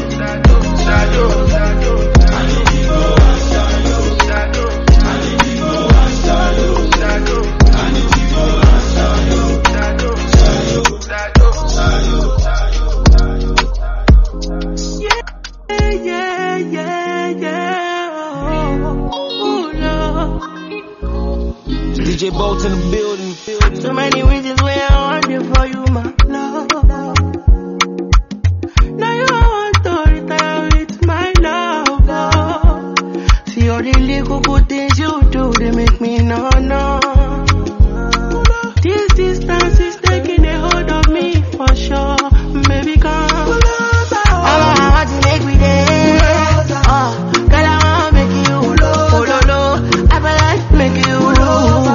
S1: I need to go and shadow. I need to go and shadow. I need to go and shadow.
S7: DJ Bolt in the building.
S17: So many reasons why I want you for you, my love. Now you want to retire with my love. See all the little good things you do, they make me no. This distance is taking a hold of me for sure. Baby, come. I want to make me there. Girl, I want to make you low. I feel like make you low.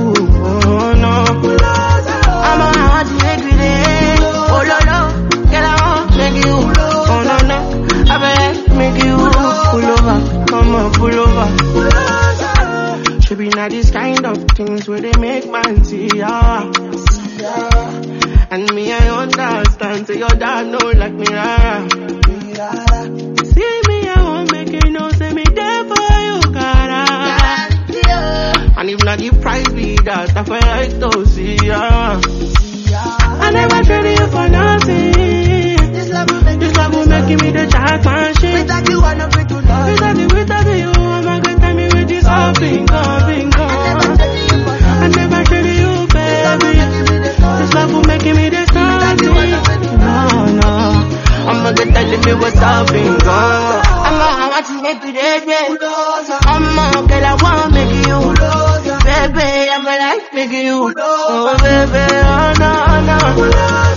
S17: Pull over. Should be not these kind of things where they make man see ya. And me, I understand. Say your dad know like me. See me, I won't make you know. Say me there for you, cara. And if not the price be that, I feel like to see ya. I never traded you for nothing. This love will make me the jackman shit. Without you, I'm not going to love. Without you, I'm not going to me with this all bingo. I never traded you, baby. This love will make me the something. No. I'm not going to tell me what's all bingo. I want to make you life making you oh baby, oh no, no.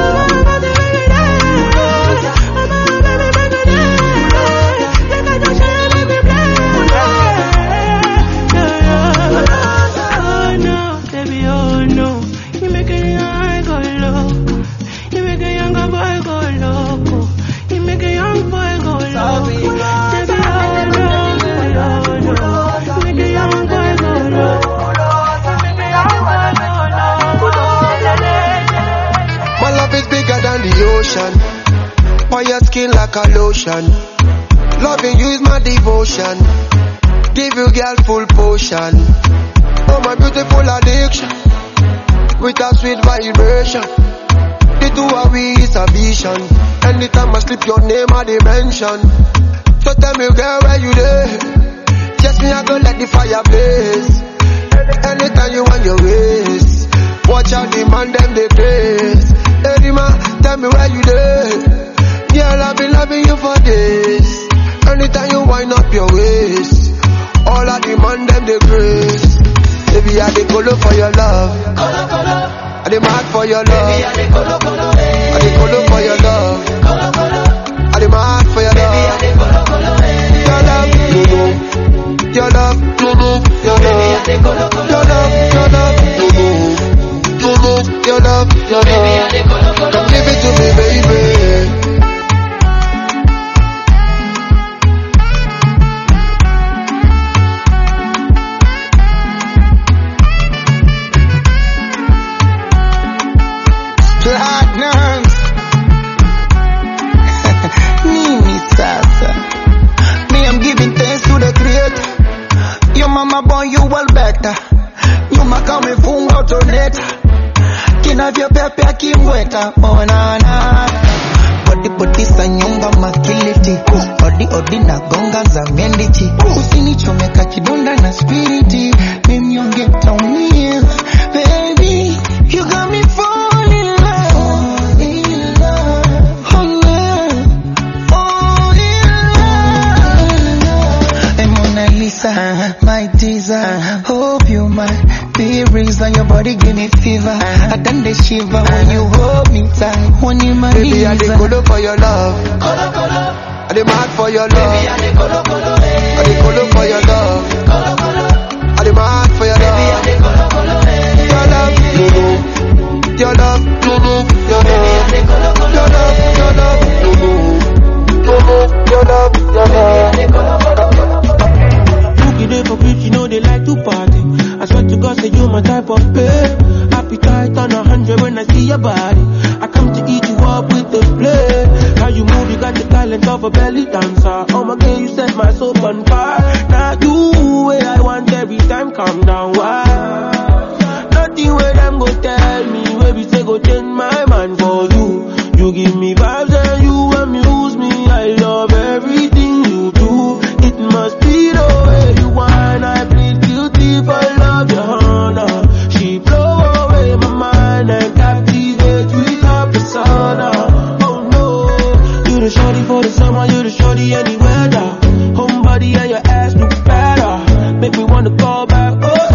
S21: On your skin like a lotion. Loving you is my devotion. Give you girl full potion. Oh my beautiful addiction. With a sweet vibration. The two of we is a vision. Anytime I slip your name I dimension. So tell me girl where you there. Just me I go let the fire blaze. Anytime you want your ways. Watch out the man them they praise. Hey man, tell me where you there. Girl, I've been loving you for days. Anytime you wind up your waist, all I demand them the grace. Baby, I dey colo for your love. I dey mad for your love. I dey colo for your love. I dey mad for your love. Your love, no no. Your love, no no. Your love, your love, your love, no no. Your love, your love. Come give it to me, baby.
S9: Platinums. Nini sasa. Me, I'm giving thanks to the Creator. Your mama born you well better. Nyuma kama funga utoneta. Kinavyo pepe akimweta. Oh na na. Body sa nyonga makiliti. Odi na gonga za mendichi. Usinichomeka kidonda na spiriti. Mimi yonge taumia. Baby, you got me falling in love. Oh, in love. Oh, love. Oh, in love. Hey, Mona Lisa, my teaser. Hope you might be reason your body give me fever. I done the shiver when you hold me tight. When you my
S21: baby, I dey colo for your love. I dey mad for your love. I dey colo for your love. I dey mad for your love. Your love, no no. Your love, no no. Your love, your love, no no. Your love, your love.
S17: Cookie day for bitch, you know they like to party. I swear to God, say you my type of babe. Appetite on 100 when I see your body. I come to eat you up with the plate. How you move, you got the talent of a belly dancer. Oh my God, you set my soul on fire. Now you way I want every time, calm down, why? Nothing where them go tell me, baby say go change my mind for you. You give me vibes and you amuse me. I love everything you do. It must be the way you whine. I plead guilty for love, your honor. She blow away my mind and captivate with her persona. Oh no, you the shorty for the summer, you the shorty any weather. Homebody and your ass look better. Make me wanna call back.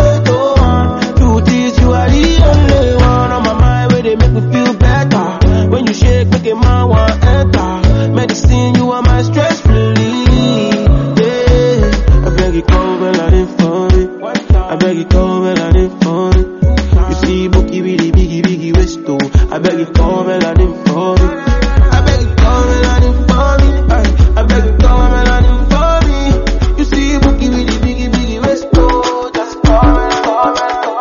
S17: Truth is you are the only one on my mind where they make me feel better. When you shake, make a man want enter. Medicine, you are my stress relief. Yeah, I beg you come well I did for it. I beg you come well I did for it. You see Bookie with the biggie waist too. I beg you come well I did for it. I beg you come well I did for me. I beg you come well I did for me. You see Bookie with the biggie waist too. Just come well.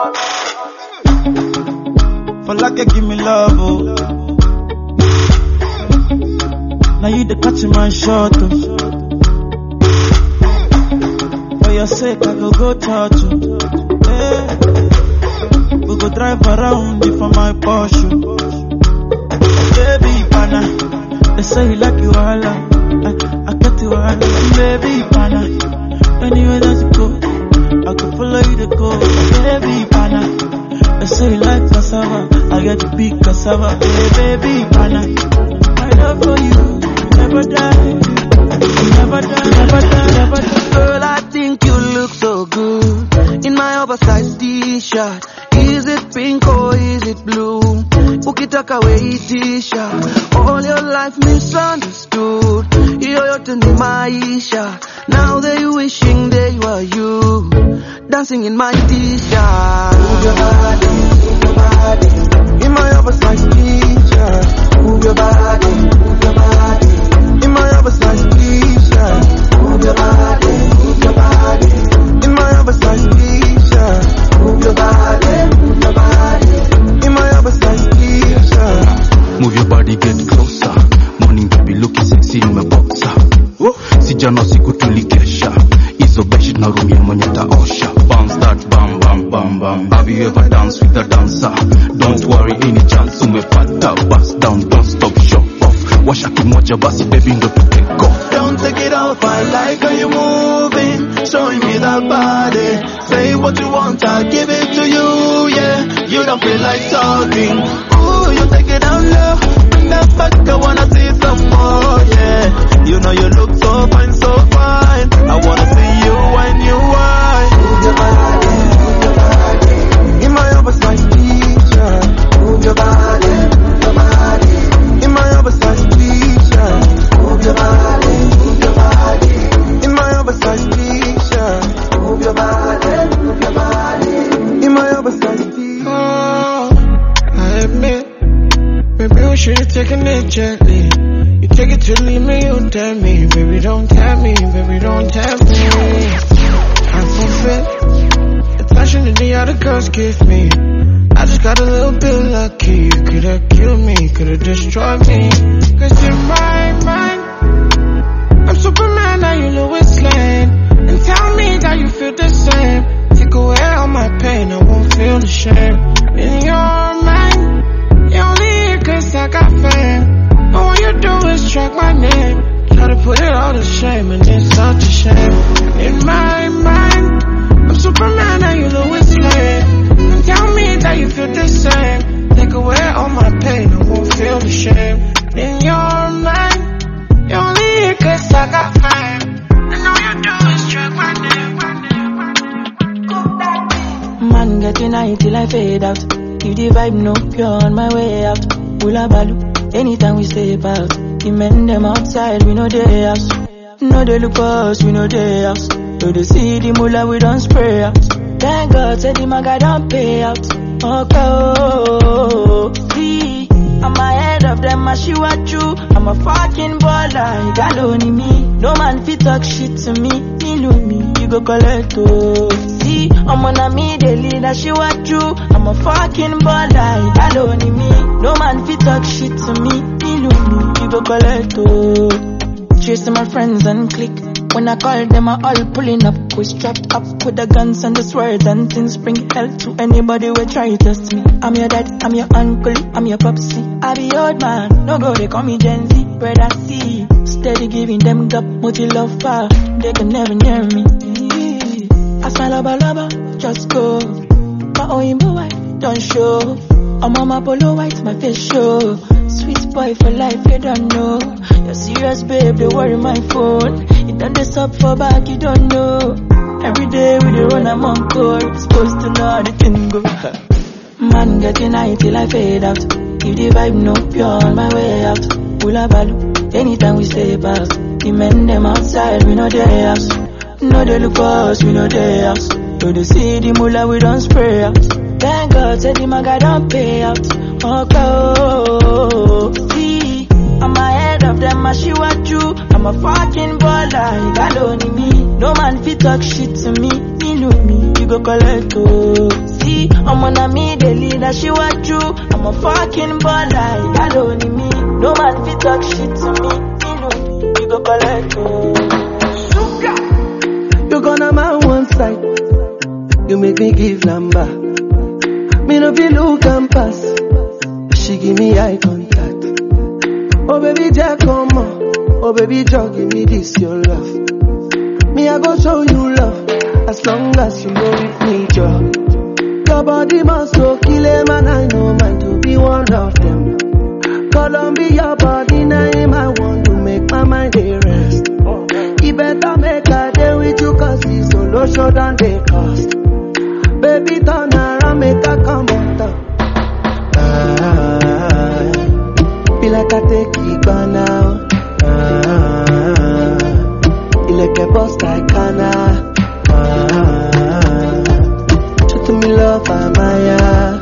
S4: For like you give me love, oh. Now you the catch my shot, oh. For your sake I go touch you. Hey. We go drive around you for my Porsche. Baby, pana, they say you like you all. I get you all. Baby, pana, anywhere that you go, I can follow you to go. Baby, pana, they say you like cassava, I get to big cassava. Hey, baby, pana, my love for you never die, never die, never die, never die.
S17: Girl, I think you look so good in my oversized t-shirt. pink or is it blue? Ukitaka weitisha. All your life misunderstood. Hiyo yote ni maisha. Now they wishing they were you. Dancing in my t-shirt. Move your body, move your body. In my oversized t-shirt. Move your body, move your body. In my oversized t-shirt. Move your body, move your body. In my oversized t-shirt. Move your body, move your body. In my oversized t-shirt.
S8: Move your body, get closer. Morning baby looking sexy in my boxer. Sijana siku tulikesha. Izo beshi na room ya mwenye taosha. Bounce that bam bam bam bam. Have you ever danced with a dancer? Don't worry, any chance umepata. Bust down, don't stop, show off. Washa kimoja basi baby ndo to take off.
S12: Don't take it off, I like how you moving, showing me that body. Say what you want, I'll give it to you, yeah. You don't feel like talking. Ooh, you take it down low. Bring that back, I wanna see some more, yeah. You know you look so fine, so fine. I wanna see you when you whine.
S17: Move your body, move your body. In my oversized t-shirt. Move your body, move your body. In my oversized t-shirt. Move your body, move your body. In my oversized t-shirt. Move your body, move your body. In my oversized t-shirt.
S5: Oh, I admit, maybe we should have taken it gently. You take it to the limit, you tell me. Baby, don't tell me, baby, don't tell me. I fulfill the passion that the other girls give me. I just got a little bit lucky. You could've killed me, could've destroyed me. Cause in my mind, I'm Superman, now you Lois Lane. And tell me that you feel the same. Take away all my pain, I won't feel the shame. In your mind, you only here cause I got fame. And all you do is track my name. Try to put it all to shame, and it's such a shame. In my mind, I'm Superman, and you Lois Lane. And tell me that you feel the same. Take away all my pain, I won't feel the shame. In your mind, you only here cause I got fame. And all you do is track my name.
S10: Man getting high till I fade out. If the vibe no pure on my way out. Hula balu, anytime we step out. The men them outside, we know they house. No they look for us, we know they house. So they see the mullah, we don't spray out. Thank God, said the maga don't pay out. Okay, see, I'm ahead of them, I see what you. I'm a fucking baller, you got only me. No man fit talk shit to me, me know me, you go collect oh. See, I'm on a me, they lead, I see what you. I'm a fucking baller, you got only me. No man fit talk shit to me, me know me, you go collect oh. Chasing my friends and click. When I call them, I all pulling up. We strapped up with the guns and the swords and things. Bring hell to anybody who try to test me. I'm your dad, I'm your uncle, I'm your popsy. I be old man, no go, they call me Gen Z. Where I see, steady giving them gap, multi love power. They can never near me. I smile laba, just go. My Oyinbo wife, don't show. I'm on my polo white, my face show. Sweet boy for life, you don't know. You're serious, babe, they worry my phone. You done this up for back, you don't know. Every day we dey run, I'm on call. Supposed to know how the thing go. Man getting high till I fade out. If the vibe no pure on my way out. Hula balu, anytime we step out. The men them outside, we know they house. No they look for us, we know they house. So they see the mullah, we don't spray out. Thank God, said the maga don't pay out. Okay, see, I'm ahead of them, I see what you. I'm a fucking baller, you got only me. No man fit talk shit to me, me know me, you go collect oh. See, I'm on a me, they lead, I see what you. I'm a fucking baller, you got only me. No man fit talk shit to me, me know me, you go collect oh.
S17: You gonna my one side, you make me give number. Me no feel look and pass. She give me eye contact. Oh baby, Jack, come on. Oh baby, Jack, give me this your love. Me I go show you love as long as you go with me, Joe. Your body must go kill him, and I know mine to be one of them. Columbia body name, I want to make my mind a rest. You better make a day with you, cause it's solo show than they cost. Baby, turn around, make her come on top. like I take it by now. You like a boss like Kana. Show to me love, Amaya.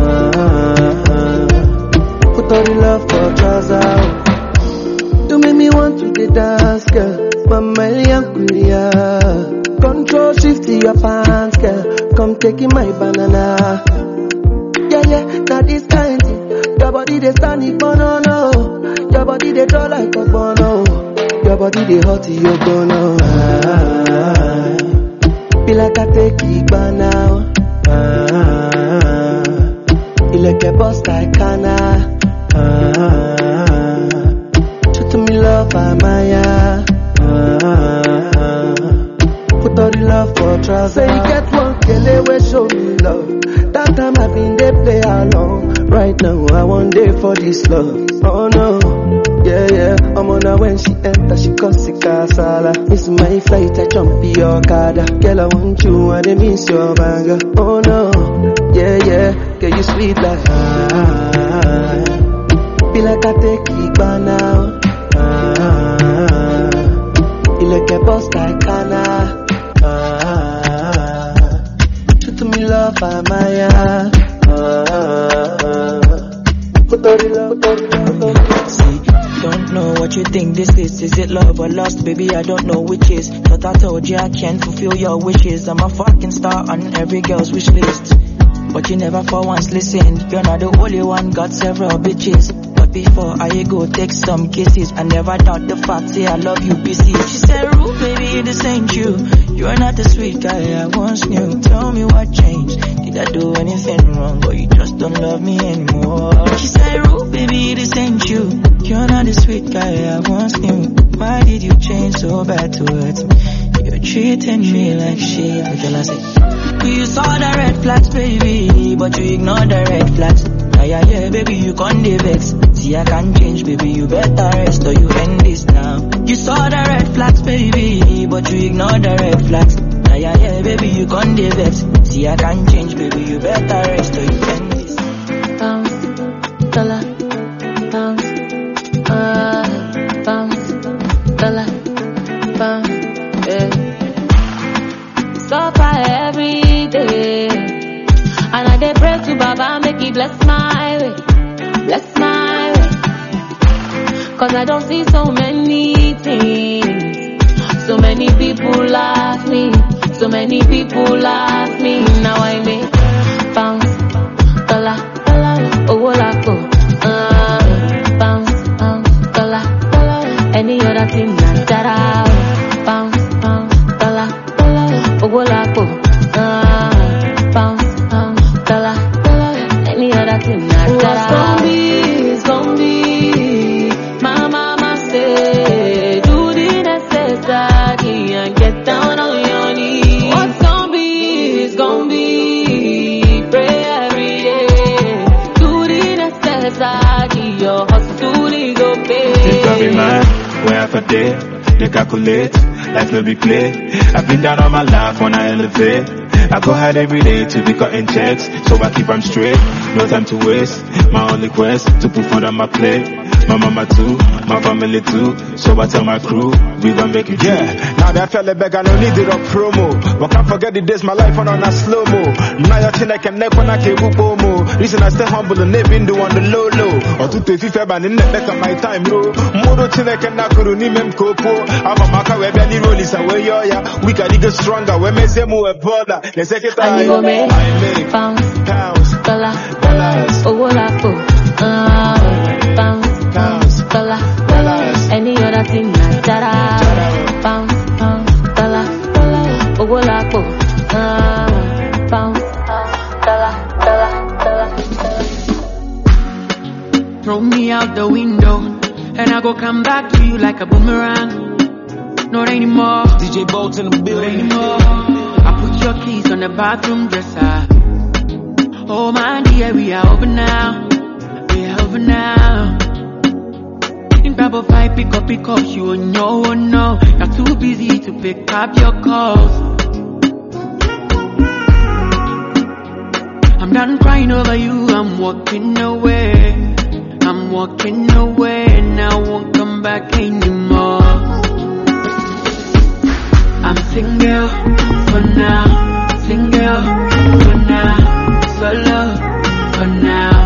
S17: Put all the love for trousers. You make me want to the dance, girl. Mama, Yankulia. Control shift to your pants, girl. Come taking my banana. Yeah, now this kind thing. Your body they stand it, no. Your body they draw like a bono. Your body they hot, you gonna. Be like I take it by now. You like a boss like Kana. Show to me love, Amaya. Put all the love for trousers. Say you get one kele we show me love. That time I been there play along. Right now I want day for this love. Oh no, yeah. I'm on her when she enter, she cause sick kasala. Miss my flight, I jump in your car. Girl I want you and I miss your banger. Oh no, yeah. Girl you sweet like be like I take it by now. You like a boss like Kana. Show to me love, Amaya. Put all the love.
S10: See, don't know what you think this is. Is it love or lust? Baby, I don't know which is. But I told you I can't fulfill your wishes. I'm a fucking star on every girl's wish list. But you never for once listened. You're not the only one, got several bitches. But before I go take some kisses, I never doubt the fact, say I love you, busy. She said, Roo, baby, this ain't you. You're not the sweet guy I once knew. Tell me what changed. Did I do anything wrong, or you just don't love me anymore? She said, Roo, baby, this ain't you. You're not the sweet guy I once knew. Why did you change so bad towards me? You're treating me like shit. Until I said, you saw the red flags, baby, but you ignored the red flags. Yeah, baby, you can't vex. See, I can't change, baby, you better rest or you end this now. You saw the red flags, baby, but you ignored the red flags. Yeah, baby, you can't vex. See, I can't change, baby, you better rest or you end this.
S11: Bounce, dollar, bounce, bounce, dollar, bounce, yeah. Suffer every day, and I dey pray to Baba make He bless my way, bless my way. Cause I don't see so many things, so many people laugh me, so many people laugh me. Now I make bounce, dollar, oh lako, bounce, dollar, any other thing than that. Bounce, dollar, oh lako, bounce, dollar, any other thing than that. It's gonna be. My mama said, do the necessary and get down on your knees. What's gonna be is gonna be. Pray every day. Do the necessary, your hustle is go pay.
S3: Think of it, man, where for day, they calculate, life no be play. I've been down on my life when I elevate. I go hard every day to be cutting checks, so I keep them straight, no time to waste. My only quest, to put food on my plate. My mama too, my family too, so I tell my crew, we gon' make it.
S22: Yeah, now that fella beg, I don't need it on promo. But can't forget the days my life on a slow-mo. Now you're chin I can neck when I can whoop more. Reason I stay humble and never been do on the low. Or to take if I'm in the back of my time, bro. Modo chin I can knock on him kopo. I'm a maka where belly roll is away, yeah. We can get stronger, we may say more brother. Let's take it
S11: I make pounds, dollars, oh lako, pounds, dollars, any other thing like that. Pounds, dollar, oh lako, pounds, dollar.
S23: Throw me out the window, and I go come back to you like a boomerang. Not anymore.
S7: DJ Bolt in the building.
S23: Not anymore. I put your keys on the bathroom dresser. Oh my dear, we are over now. We are over now. In Bible 5, pick up, you know, oh no. You're too busy to pick up your calls. I'm done crying over you, I'm walking away. I'm walking away and I won't come back anymore. I'm single for now, single for now, solo for now.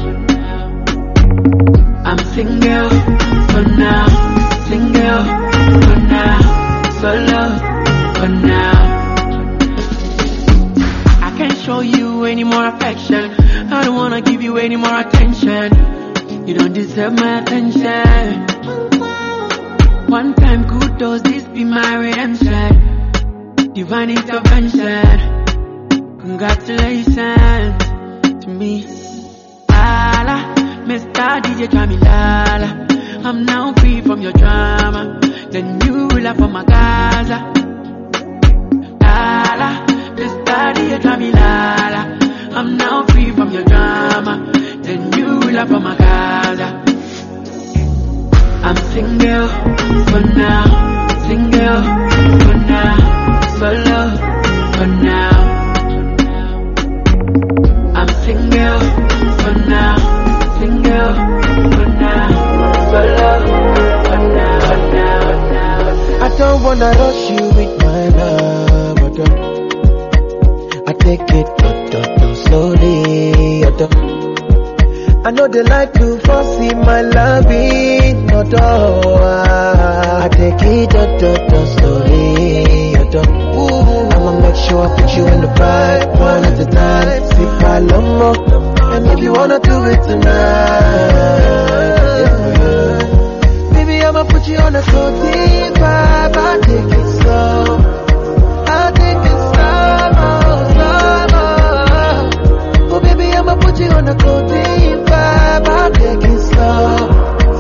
S23: I'm single for now, single for now, solo for now. I can't show you any more affection. I don't wanna give you any more attention. You don't deserve my attention. One time kudos, this be my redemption. Divine intervention. Congratulations to me. Lala, Mr. DJ Jamilala. I'm now free from your drama. The new ruler for my Gaza. Lala, Mr. DJ Jamilala. I'm now free from your drama. The new ruler for my Gaza. I'm single for now, single for now, solo for now. I'm single for now, single for now, solo for now.
S17: I don't wanna rush you with my love, I take it slowly, I know they like to foresee my loving, I take it slowly, I'ma make sure I put you in the right one at a time. Sip my love, and if you wanna do it tonight, baby, I'ma put you on a slow deep vibe. I take it slow, I take it slow. Oh baby, I'ma put you on a slow deep vibe. I take it slow.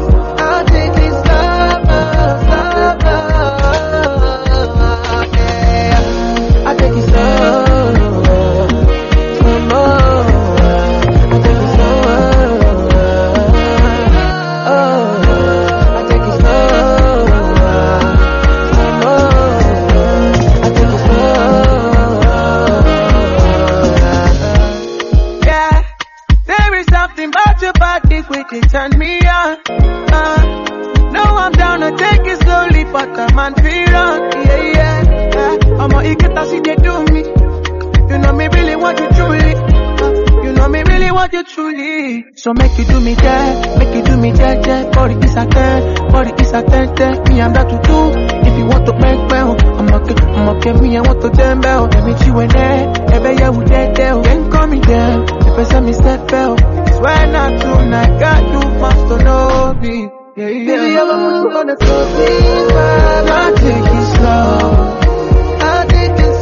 S12: Turn me on, no, I'm down to take it slowly, but come and feel on, yeah. I'm a iketa, see they do me. You know me really want you truly. You know me really want you truly. So make you do me that, make you do me that. Body is a 10, body is a 10. Me I'm that to do. If you want to make well, I'm okay. Me I want to jam bell. Let me you in there, every year we dead there. Then call me there, if I send me set bell. Swear not tonight, got you must to know me. Yeah.
S17: Baby, I'm gonna go deep.
S12: I take it slow.
S17: I take it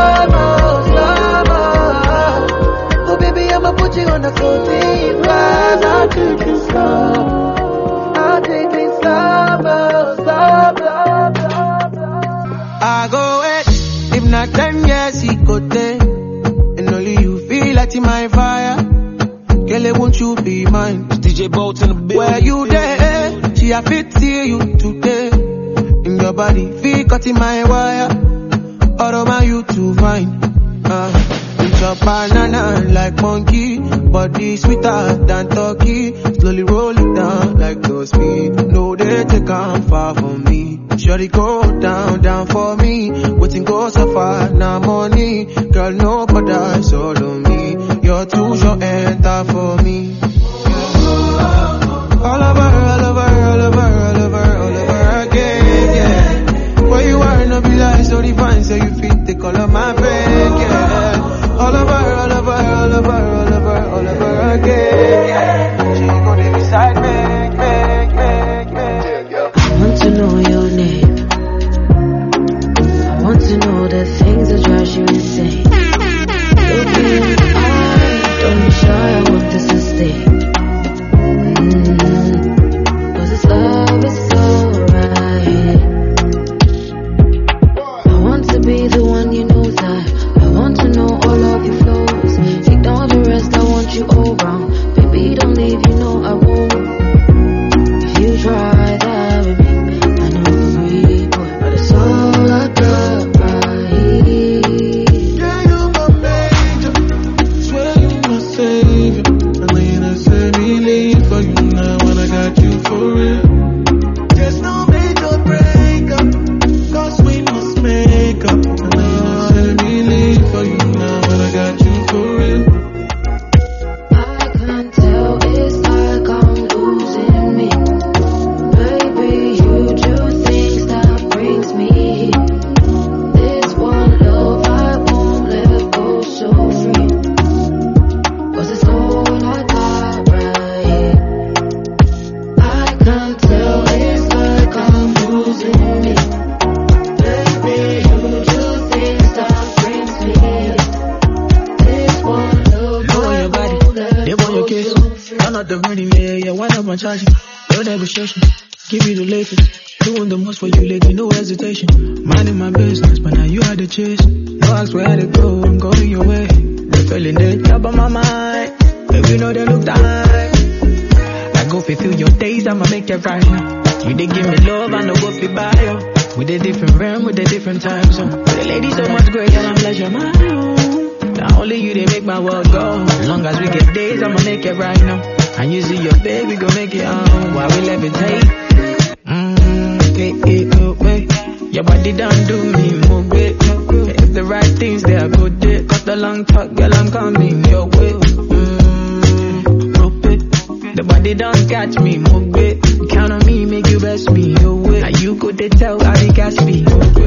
S17: slow. Oh baby, I'ma put you on a go deep. I take it slow. I take it slow.
S12: I go wait, if not 10 years, he go there. And only you feel like in my fire. Girl, won't you be mine?
S7: It's DJ Bolt in the building.
S12: Where you there? See, I fit see you today. In your body, feel cut in my wire. All of my you to fine. Eat your banana like monkey. Body sweeter than turkey. Slowly roll it down like those feet. No, they take on far from me. Shorty go down for me. Waiting go so far, now money. Girl, no bother, solo me. You're too short, enter for me. All over again, yeah. Where you are, no be like so divine, so you fit the color my face, yeah. All over again, yeah. She go to beside me,
S13: I want to know your name. I want to know the things that drive you insane. Look me in the eye, don't be shy, I want this to stay. Cause this love is so right. I want to be the one you know that
S14: not the running, yeah. Why not my charging? No negotiation. Give me the latest. Doing the most for you lately, no hesitation. Minding my business, but now you had the chase. No ask where to go, I'm going your way. The feeling they top of my mind. Baby, know they look tight. I go through your days, I'ma make it right now. You did give me love, I know what we buy you. With a different realm, with a different time zone. The lady so much greater, I'm pleasure my own. Now only you, they make my world go. As long as we get days, I'ma make it right now. And you see your baby, go make it on. While we levitate. Your body don't do me move it. If the right things they are good day. Cut the long talk, girl, I'm coming your way. Rope it. The body don't catch me move it. Count on me, make you best me your way. Now you could they tell how they catch me.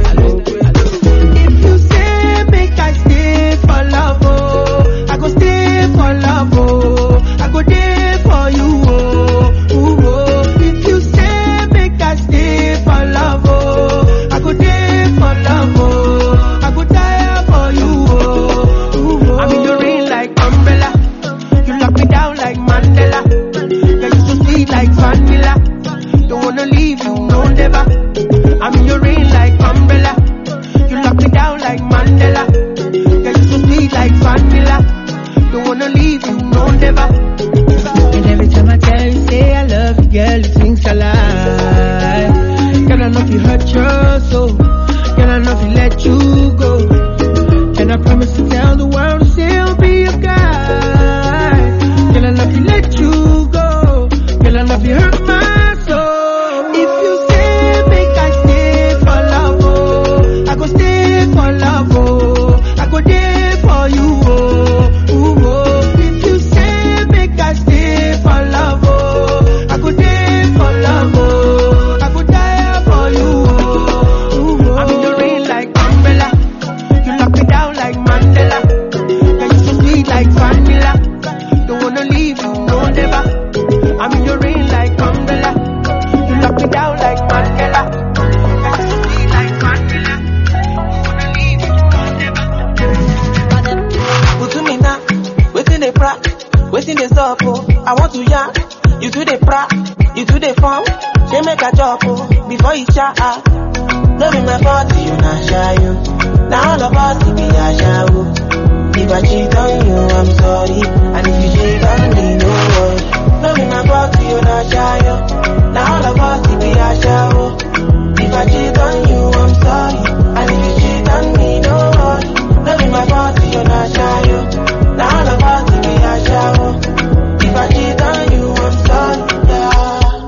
S14: If you say make I stay for love, oh, I go stay for love, oh, I go there for you, oh, ooh, oh. If you say make I stay for love, oh, I go there for love, oh, I go die for you, oh, ooh, oh. I'm in your ring like umbrella. You lock me down like Mandela. Yeah, you so sweet like vanilla. Don't wanna leave you, no never. I'm in your ring like umbrella. You lock me down like Mandela. Yeah, you so sweet like vanilla. Don't wanna leave you, no never. And every time I tell you, say I love you, girl, you think I lie. Girl, I know if you hurt your soul. Girl, I know if you let you go. And I promise to tell the world to say I'll be your guy. Girl, I know if you let you go. Girl, I know if you hurt my soul. If you say make I stay for love, oh, I go stay for love, oh, I go there for you, oh, ooh, oh. If you say make I stay for love, oh, I go there for love, oh, I go die for you, oh, ooh, oh. I'm in your ring like umbrella. You lock me down like Mandela. Yeah, you so sweet like vanilla. Don't wanna leave you, no never. I'm in your ring like umbrella. You lock me down like Mandela. Yeah, you so sweet like vanilla. Don't wanna leave you, no never.
S17: Put to me now, waiting they pra, waiting they stop, oh. I want to ya, you do the pra, you do the form. They make a job, oh, before you chat. Don't be my party, you not shy, you. Now all of us, be a show. If I cheat on you, I'm sorry. And if you cheat on me, no worry. Don't be my party, you not shy, you. Now all of us, be a show. If I cheat on you, I'm sorry. And if you cheat on me, no worry. Don't be my party, you not shy, you. Now all of us, be a show. If I cheat on you, I'm sorry, yeah.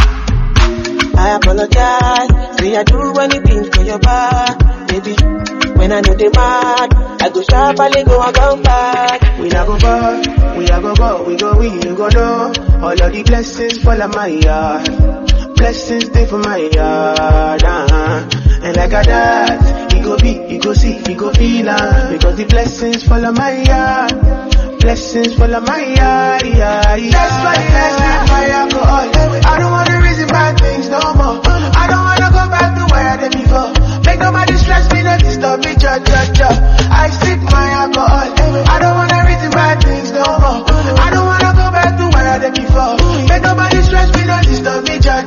S17: I apologize. Say I do anything for your back, baby. When I know they mad, I go sharply go and come back.
S15: We not go far, we a go go, we go we, you go know. All of the blessings fall on my yard. Blessings stay for my yard, And like a that, you go be, you go see, you go feel because the blessings fall on my yard. Blessings fall on my yard, yeah. That's why let's not my alcohol. I don't wanna reason bad things no more. I don't wanna go back to where I did before. Make nobody stress me, not disturb me, ja. I sip my alcohol. I don't wanna reason bad things no more. I don't wanna go back to where I did before. Make nobody stress me, not disturb me, ja.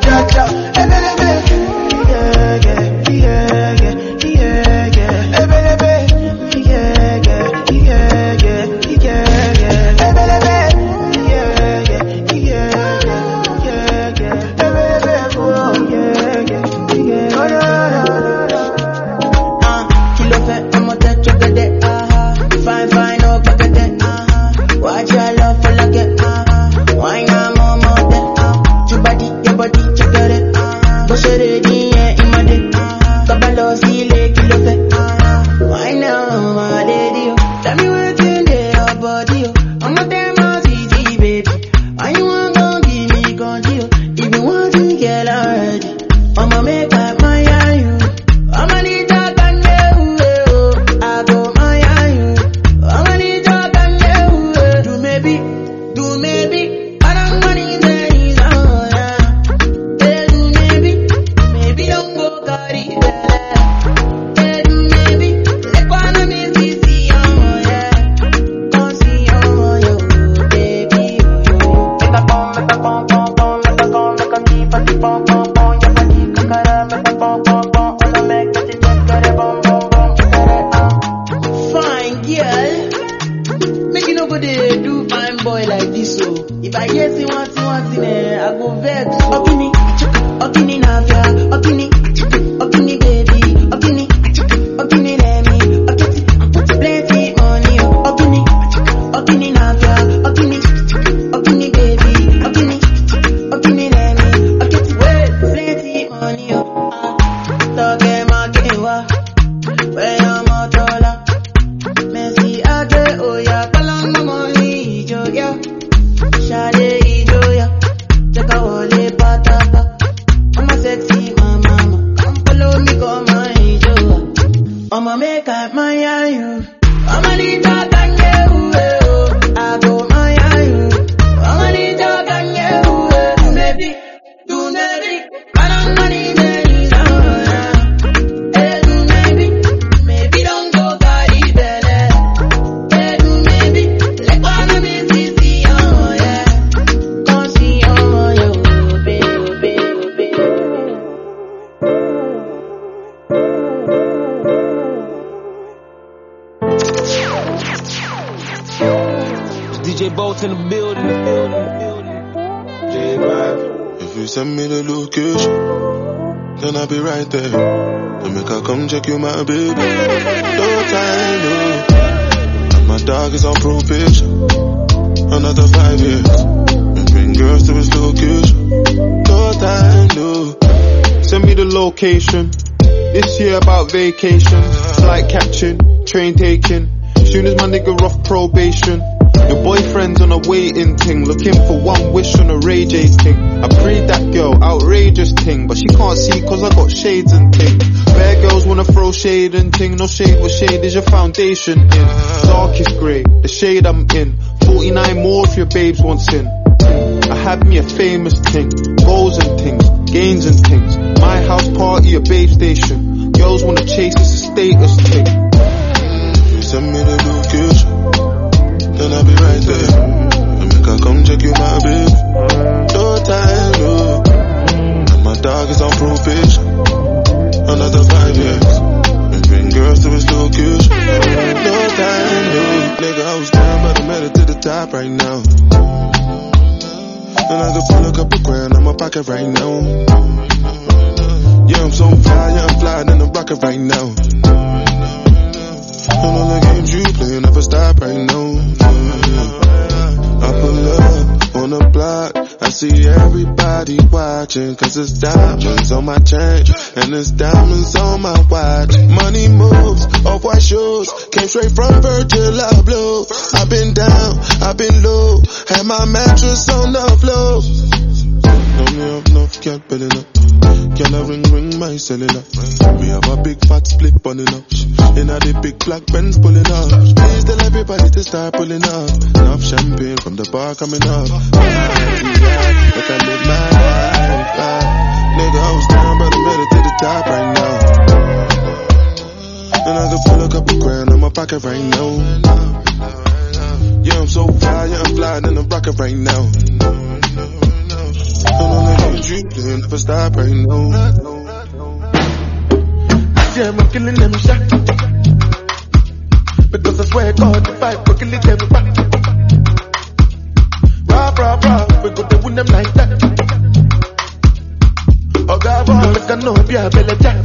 S6: like this, so if I hear see one thing, I go vex. Okini, Navia, Okini baby, Okini Remy, plenty money, Okini Navia, Okini baby, Okini Remy, plenty money, Toge Makewa, where I'm a dollar, Messi Ade, oh yeah, Kalanga money, Joya, Shade Joya, take a wole patapa, I'm a sexy mama, come follow me, come on, Joya, I'ma make up my you, I'm a little kanye, I go my you, I'm a little kanye, maybe, do maybe, I don't money, maybe don't go carry belly, maybe, like one of me see, oh yeah, come see, oh yo, baby.
S7: DJ Bolt in the building.
S1: If you send me the location, then I'll be right there. Then make I come check you, my baby. No time, no. And my dog is on probation. Another 5 years. And bring girls to his location. No time, no.
S22: Send me the location. This year about vacation. Flight catching, train taking. Soon as my nigga off probation. Your boyfriend's on a waiting thing, looking for one wish on a Ray J thing. I prayed that girl, outrageous thing, but she can't see cause I got shades and thing. Bare girls wanna throw shade and thing, no shade, what shade is your foundation in? Darkest grey, the shade I'm in, 49 more if your babes want sin. I had me a famous thing, goals and things, gains and things. My house party, a babe station, girls wanna chase, it's a status thing.
S1: You send me the location, then I'll be right there. And make I come check you, my baby. No time, no. And my dog is on probation. Another 5 years. And bring girls to his location. No time, no. Nigga, I was down, but I made it to the top right now. And I could pull a couple grand out my pocket right now. Yeah, I'm so fly, yeah, I'm flying in the rocket right now. And all the games you play never stop right now. I pull up on the block, I see everybody watching, cause it's diamonds on my chain, and it's diamonds on my watch. Money moves, off-white shoes, came straight from Virgil Abloh. I've been down, I've been low, had my mattress on the floor. Know me up enough, can't build up. Can I ring my cellular? We have a big fat split pulling up. In a the big black Benz pulling up. Please tell everybody to start pulling up. Enough champagne from the bar coming up. Like I live my life. Nigga, I was down, but I'm better to the top right now. And I can pull a couple grand on my pocket right now. Yeah, I'm so fly, yeah, I'm flying in the rocket right now. And all the games you play never stop right now.
S9: I see I'm killing them shot. Because I swear God, if I go kill them back. Rah, we go to win them like that. Oh God, boy, make I know be a belly jack.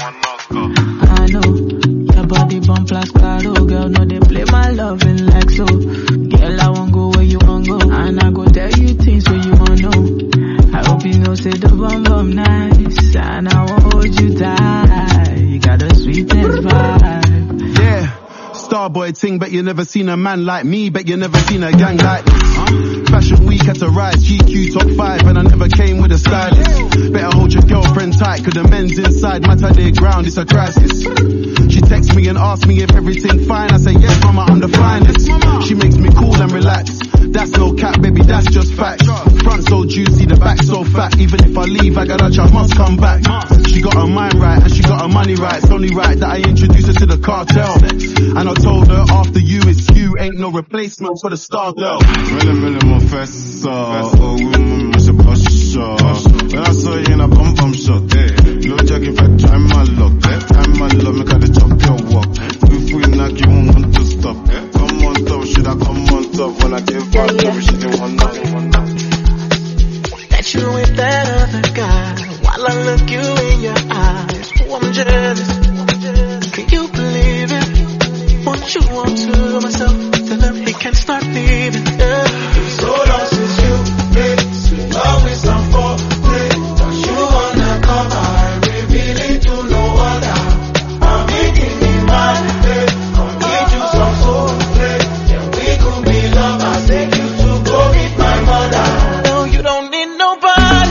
S23: I know your body bump like Claro, girl. No, they play my loving like so. Girl, I won't go where you won't go, and I go tell you things where you won't know. I hope you know say the bum nice, and I won't hold you tight. You got a sweetest vibe.
S16: Yeah. Starboy ting, bet you never seen a man like me, bet you never seen a gang like this. Fashion week had to rise, GQ top 5, and I never came with a stylist. Better hold your girlfriend tight, cause the men's inside matter their ground, it's a crisis. She texts me and asks me if everything fine, I say yes mama, I'm the finest. She makes me cool and relax, that's no cap baby, that's just facts. Front so juicy, the back so fat, even if I leave I got a child must come back. She got her mind right and she got her money right, it's only right that I introduce her to the cartel. And I told her after you it's you, ain't no replacement for the star girl.
S18: Really mon fessa, oh woman, je push shot. When I saw you in a bum shot, no jogging fat, try my luck, time my love, make her the chop your walk. If we knock you won't want to stop, come on top, should I come on top? When I give her love, she didn't want nothing.
S17: That you with that other guy, while I look you in your eyes, oh I'm jealous, can you believe it? Won't you want to myself, tell him he can start leaving, So long since you made sweet always I'm for play. Don't you wanna come I reveal it to no other. I'm making me mine, I'll give you some soul play. Then we could be lovers, take you to go meet my mother. No, you don't need nobody.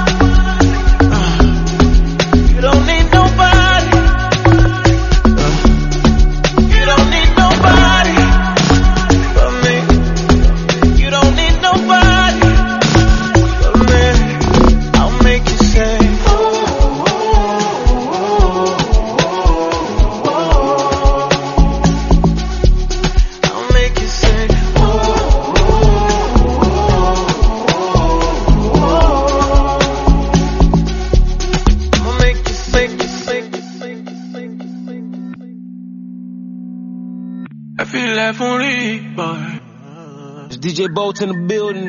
S17: You don't need nobody. You don't need nobody but me. You don't need nobody but me. I'll make you say, I'll make you say, I'll make you say.
S3: I feel like for real, boy.
S7: It's DJ Bolt in the building.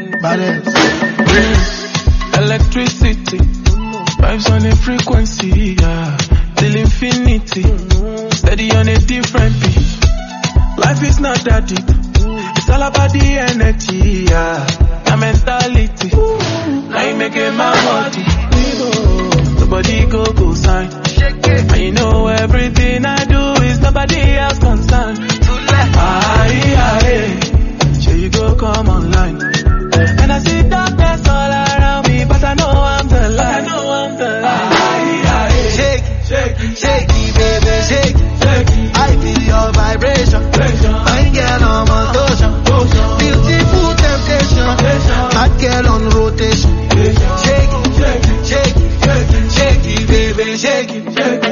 S3: Electricity, vibes on a frequency, yeah. Till infinity, steady on a different beat. Life is not that deep, it's all about the energy, yeah. My mentality, now you making my body. Nobody go sign, and you know everything I do is nobody else concerned. Here you go, come online. And I see darkness all around me, but I know I'm the light.
S9: Shake it, baby, shake it. I feel your vibration. Fine girl on motion. Beautiful temptation. Hot girl on rotation. Shake it, baby, shake it.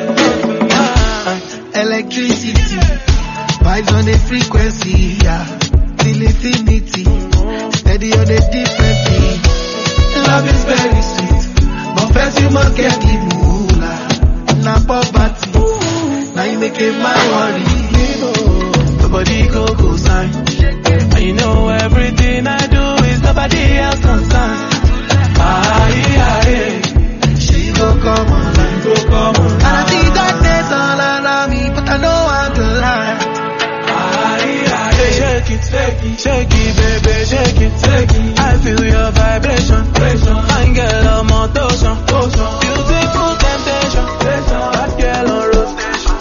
S9: Electricity, vibes on the frequency, yeah. Till infinity, steady on a different beat. Love is very sweet, but first you must get the moolah. Now poverty, now you make it my worry.
S3: Nobody go sign, and you know everything I do is nobody else concerned.
S9: She go come online, and I see darkness all around me, but I know I'm the light.
S3: Shake it, baby, shake it. I feel your vibration. Fine girl on motion. Beautiful temptation. Hot girl on rotation.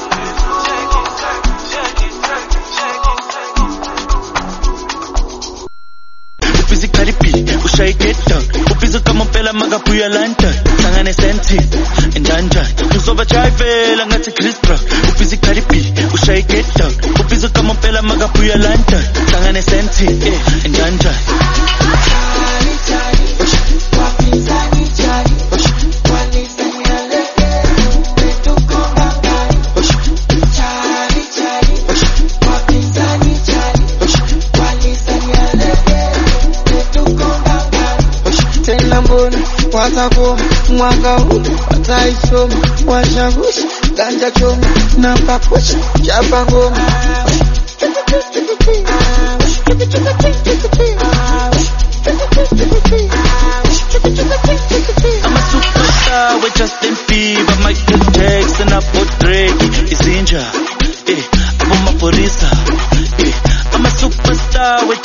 S19: Physically beat, shake it down. Upizo kama pela magapuya lanta. Sangane senti, njanja. Uzova drive, ngati Chris Brown. Physically beat, shake it down. Upizo kama pela magapuya lanta. Sangane senti, njanja.
S9: Watako, mwaka huu, wataisoma, washagushi, ganja choma, namba kuchi, chapa ngoma.
S19: I'm a superstar with Justin Bieber, Michael Jackson,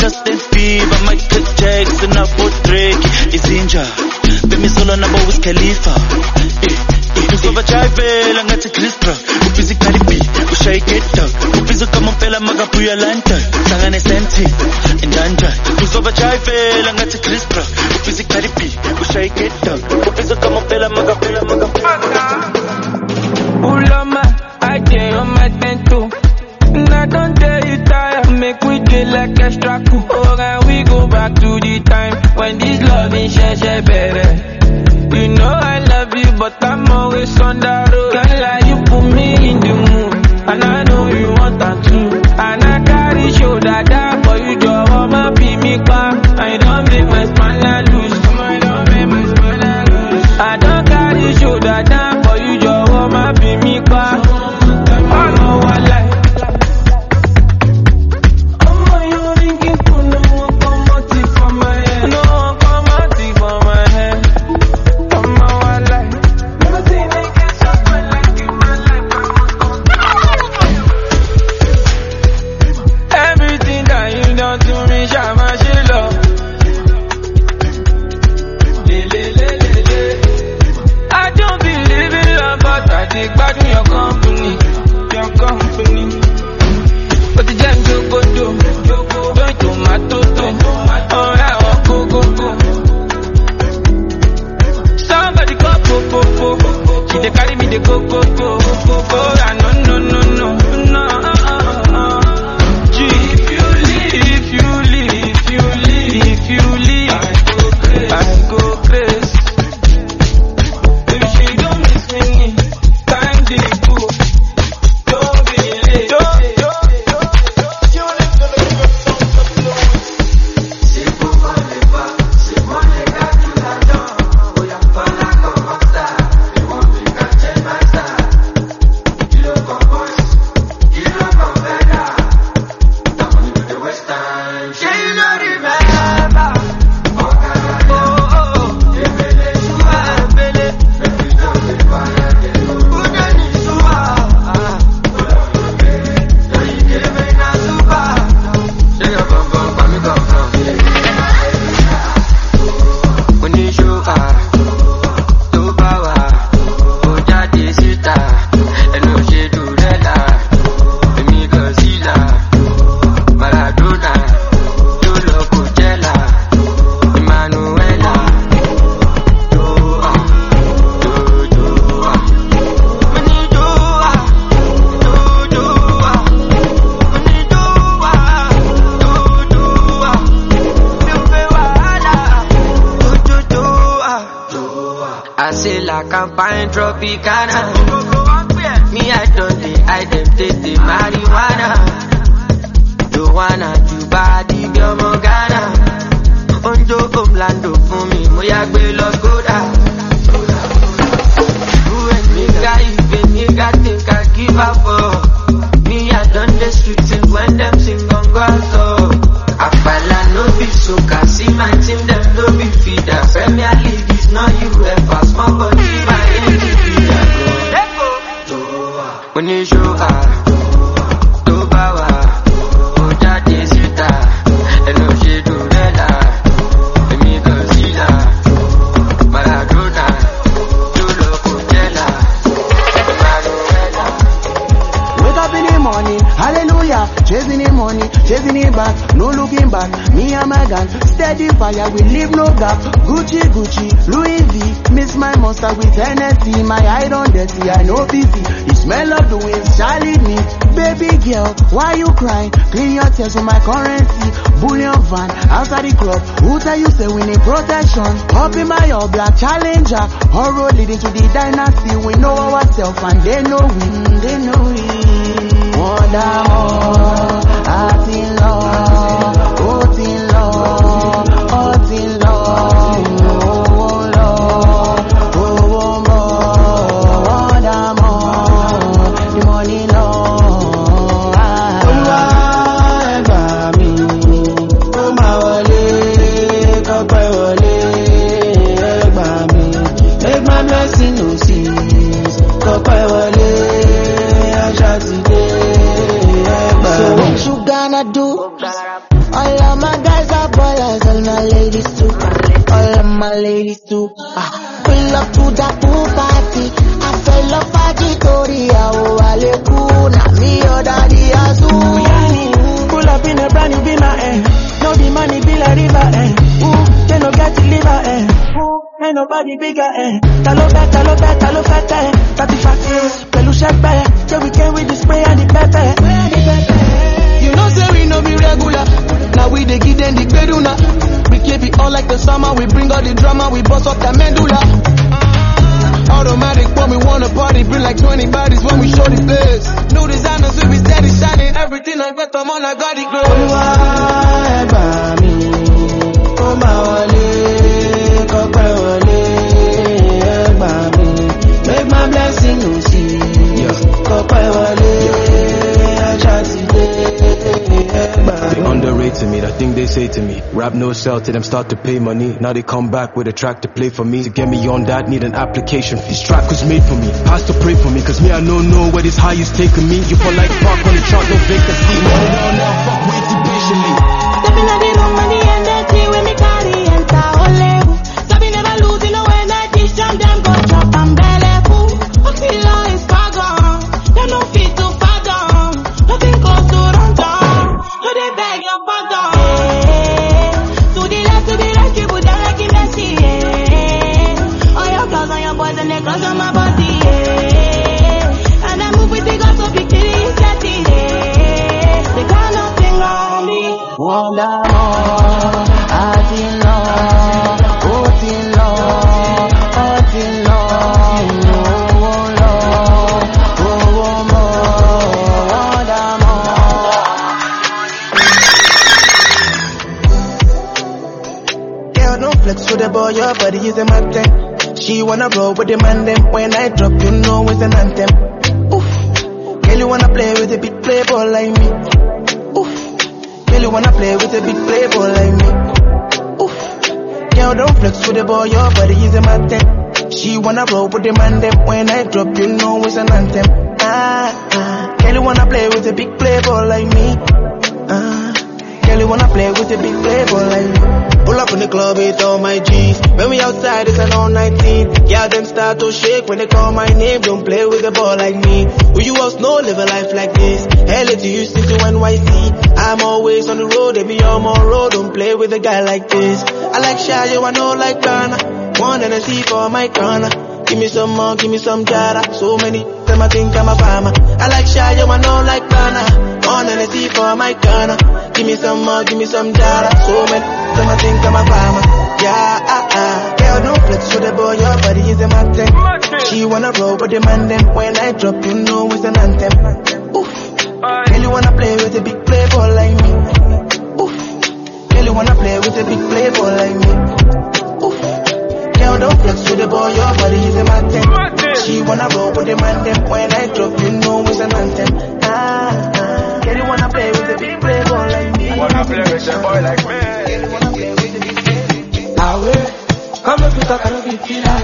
S19: constant fever, Michael Jackson, I for Drake, Izinja, Bemi Sola number with Khalifa. Uzova chayvela ngathi Chris Brown, ubhizi Cardi B, ushaye get down, ubhizi kama mpela magabuya London, hlangane senti, njanja. Uzova chayvela ngathi Chris Brown, ubhizi Cardi B, ushaye get down, ubhizi kama mpela magabuya.
S2: Ulama, I dey on my tento. And I don't tell you tired, make we get like extra cool. Oh, and we go back to the time when this love is share better. You know I love you, but I'm always on the road. Can't lie, you put me in the mood, and I know you want that too. And I carry shoulder down for you, just wanna be me back. I don't make my smile loose. I don't make my smile loose. I don't carry shoulder down for you, just wanna be me back. I know I like.
S17: Campaign Tropicana. Me, I don't take the marijuana. Don't wanna do body, girl, Morgana. Onjo Omlando for me, Moya Gbe Los Goda. You and me, guy, even nigga think I give up for. Me, I done the streets when them sing on so. Apala no be so, see my team, them no be feeder. Premier League is not UEFA, small body. When you show up, to power, Oja Desita, and no shade to Reda, and me Godzilla, Maradona, Julo Coachella,
S6: Wake up in the morning, hallelujah, chasing the money, chasing it back, no looking back, me and my gun, steady fire, we leave no gap, Gucci, Louis V, miss my monster with Hennessy, my eye on dirty, I know busy, the smell of the winds, Charlie me, baby girl, why you crying, clean your tears for my currency, bullion van, outside the club, who tell you say we need protection, up in my all black Challenger, all road leading to the dynasty, we know ourselves and they know we, wonder more, heart in love, heart in love, heart in love. Do
S17: body bigger, Talo fete, 35, Peluche bay, yeah we came with the spray and the pepper.
S12: You know say we no be regular, now we dey give them the beduna. We keep it all like the summer, we bring all the drama, we bust up the medulla. Automatic when we wanna party, bring like 20 bodies when we show the place. New designers, we be steady shining, everything I got them on, I got it glow.
S17: Make my blessing you see.
S7: They underrated me, that thing they say to me. Rap no sell till them start to pay money. Now they come back with a track to play for me. To get me on that, need an application fee. This track was made for me, pastor pray for me. Cause me I don't know where this high is taking me. You feel like park on the chart, no vacancy. Now fuck way too patiently.
S4: Stepping on the room money and dirty when me carry enter all level. So we never lose, you know when I dish jam them go chop and belly full. Oxyla is far gone, they no fit to fathom. Nothing goes to run down, no they beg your pardon. To the left, you put them like in Messi. All your girls and your boys and they cross on my body. And I move with the guns so big till it's getty. They got nothing on me.
S17: Wonder more, heart in love, heart in love, heart in love, oh love, oh more, wonder more.
S15: Girl, don't flex with the boy, your body is a mountain. She wanna roll with the man them. When I drop, you know it's an anthem. Oof, girl, you wanna play with a big playboy like me. Girl, you wanna play with a big playboy like me. Oof. Girl, don't flex with the boy, your body is a mountain. She wanna roll with the man them. When I drop, you know it's an anthem. Girl, you wanna play with a big playboy like me. Girl, you wanna play with a big playboy like me. Pull up in the club with all my G's. When we outside, it's an all-night scene. Yeah, them start to shake when they call my name. Don't play with a ball like me. Who you else know live a life like this? LA to Houston to NYC. I'm always on the road, they be on my road. Don't play with a guy like this. I like shy, I know like Ghana. One and a C for my corner. Give me some more, give me some jara. So many them I think I'm a farmer. I like shy, I know like Ghana. One and a C for my corner. Give me some more, give me some jara. So many them I think I'm a farmer. Yeah, girl, don't flex with the boy, your body is a mountain. She wanna roll with the man them. When I drop, you know it's an anthem. Oof. Girl, you wanna play with a big playboy like me. Oof. Girl, you wanna play with a big playboy like me. Oof. Girl, don't flex with the boy, your body is a mountain. She wanna roll with the man them. When I drop, you know it's an anthem. Girl, you wanna play with a big playboy like me.
S12: Wanna play with a boy like me.
S17: Girl, you wanna play with a big playboy. Come if you talk, I don't be killer.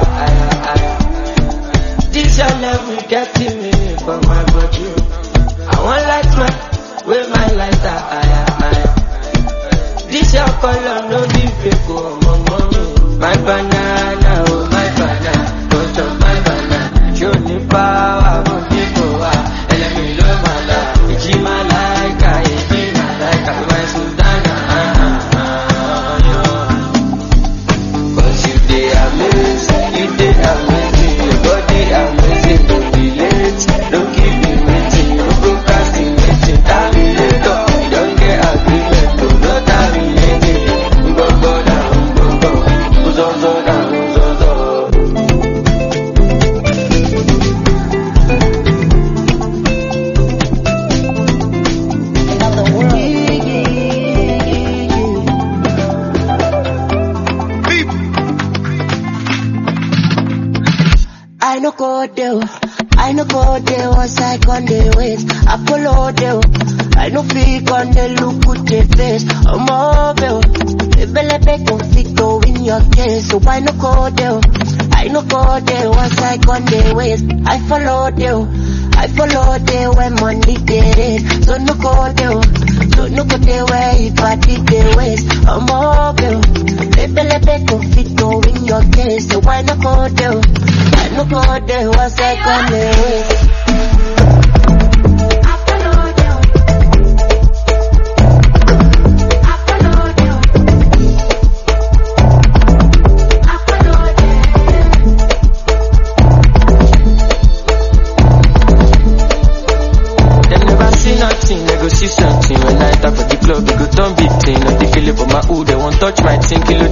S17: This your level getting me for my body. I want light man with my lighter. This your color, no be fake, oh mommy. My banana, oh my banana, don't chop my banana. Show me power, but people are. And let me love my life. It's my like, my Sudana. Cause you they amazing, you they amazing, your body amazing, don't be late, don't keep me waiting, don't procrastinating, terminator, you don't get agreement, don't not terminating, go down, go down.
S20: I no go there once I on the ways. I follow them. I no freak on the look with the face. I'm over. Bele beg don't fit go in your case. So I no go there. I no go there once I on the ways. I follow them when money get it. So no go there. So no go there where if I did the ways. I'm over. Bele beg don't fit go in your case. So I no go there. I no go there once I on the ways.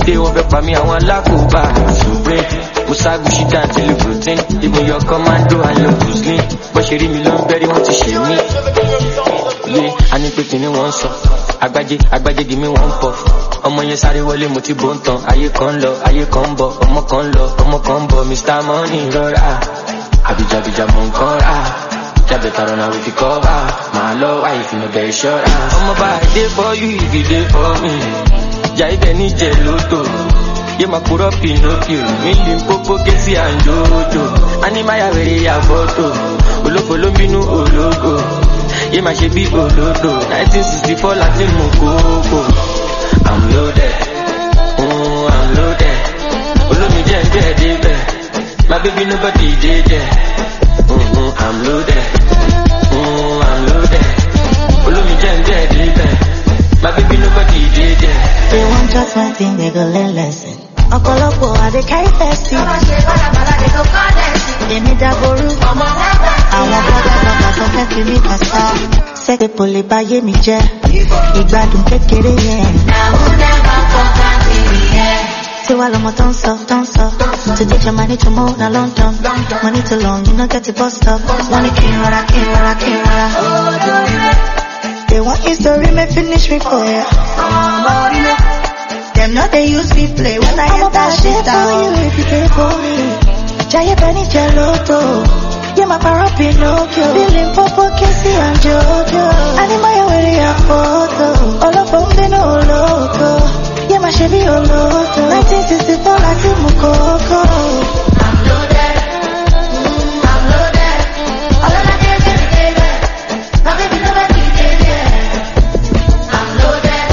S2: day, wọ́n fẹ́ pa mí àwọn alákòóbá. Supreme, Musagushi down till the routine. Even your commando and your Bruce but she read me long, very want to share me. Yeah, I need to think one song. Agbaje give me one puff. Ọmọ yẹn sáré wọlé mo ti bó ń tan. Ayé kan lọ, ayé kan bọ̀. Ọmọ kan lọ, ọmọ kan bọ̀. Mr. Money rọra. Abija mọ̀ nǹkan rà. Jábẹ̀ tààrọ̀ náà we fi cover. Màá lọ wá ìfìnà bẹ̀rẹ̀ ṣọ́ra. Ọmọ bá I dey for you if you dey for me. Jà ibẹ̀ ní jẹ lóto. Yé máa kúrọ́ Pinocchio. Mílíọ̀n pópó Kéfì àǹjọ́jọ́. Ánímáyà wèrè yà fọ́tò. Olófo ló ń bínú ológo. Yé máa ṣe bí olódò. 1964 láti mú kókó. I'm loaded, I'm loaded. Olómi jẹ́ ń bẹ́ẹ̀ débẹ̀. My baby nobody dey there. I'm loaded, I'm loaded. Olómi jẹ́ ń bẹ́ẹ̀ débẹ̀. My baby nobody dey there.
S4: They want just one thing, they go learn lesson. Ọ̀pọ̀lọpọ̀ àdé carry festive. Èmi dàgbòrú. Àwọn bọ́dà tó fẹ́ fi mí pàṣà. Sẹ́gbẹ̀ kò lè báyé mi jẹ́. Ìgbádùn kékeré yẹn. Tí wà lọ́mọ tó ń sọ. To ditch your money to move na London. Money too long, you no get the bus stop. Money kí n rọra. They want history, may finish me for ya. Them know they use me play when I enter shit down. For you if you pay for me. Jaya Benny Geloto. Yeah, my para Pinocchio. Billing Popo, Casey and Jojo. Animaya wearing a photo. All of them they know loco. Yeah, my Chevy Oloto. 1964 like Mukoko. I'm loaded. All of that is baby. My baby nobody did it. I'm loaded.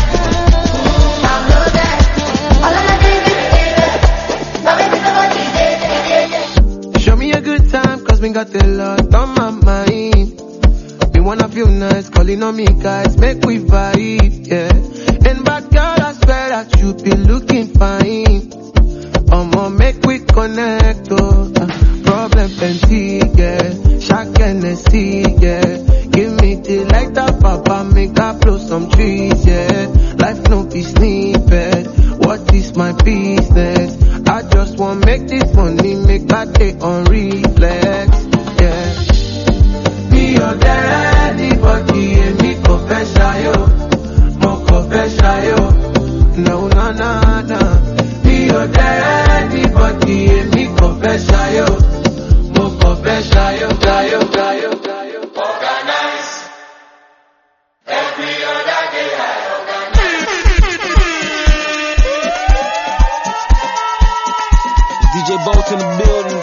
S4: All of that is baby. My baby nobody did it.
S12: Show me a good time, cause we got a lot on my mind. We wanna feel nice, calling on me guys, make we vibe, yeah. And bad girl, I swear that you be looking fine. I'ma make we connect, oh. Problem plenty, yeah. Shock Hennessy, yeah. Give me the light up, papa, make I blow some trees, yeah. Life no be snippet, what is my business? I just want make this money, make my day on reflex, yeah. Be your daddy, body, and me confession, yo. Mo confession, yo. No. Be your daddy, body, and me confession, yo. Mo confession, yo. Organize. Every other day I organize.
S19: DJ Bolt in the building.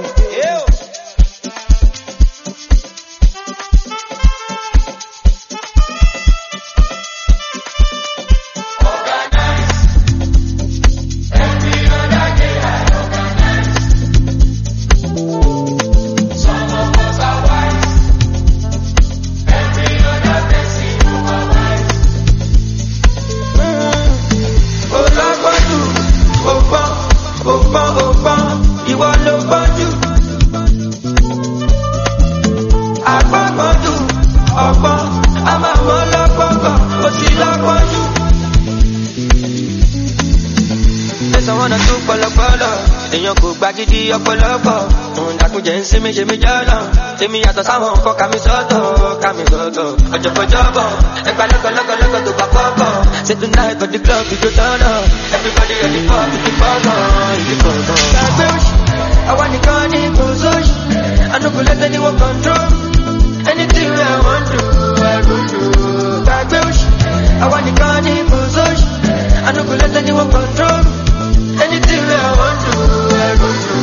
S2: Ọ̀pọ̀lọpọ̀ ǹdàkúnjẹ́ ń sinmi ṣe mi jọ́nà tèmi yàtọ̀ sáwọn nǹkan kàmi sọ́tọ̀ ọjọ́bọ̀ ẹgbà lọ́kọ̀lọ́kọ̀ tó bá kọ́kọ́ say tonight for the club we go turn up everybody ready for the fọ́kàn gbàgbé òṣì àwa nìkan ní kòsóṣì I no go let anyone control anything wey I want to I go do gbàgbé òṣì àwa nìkan ní kòsóṣì I no go let anyone control anything wey I want to I go do.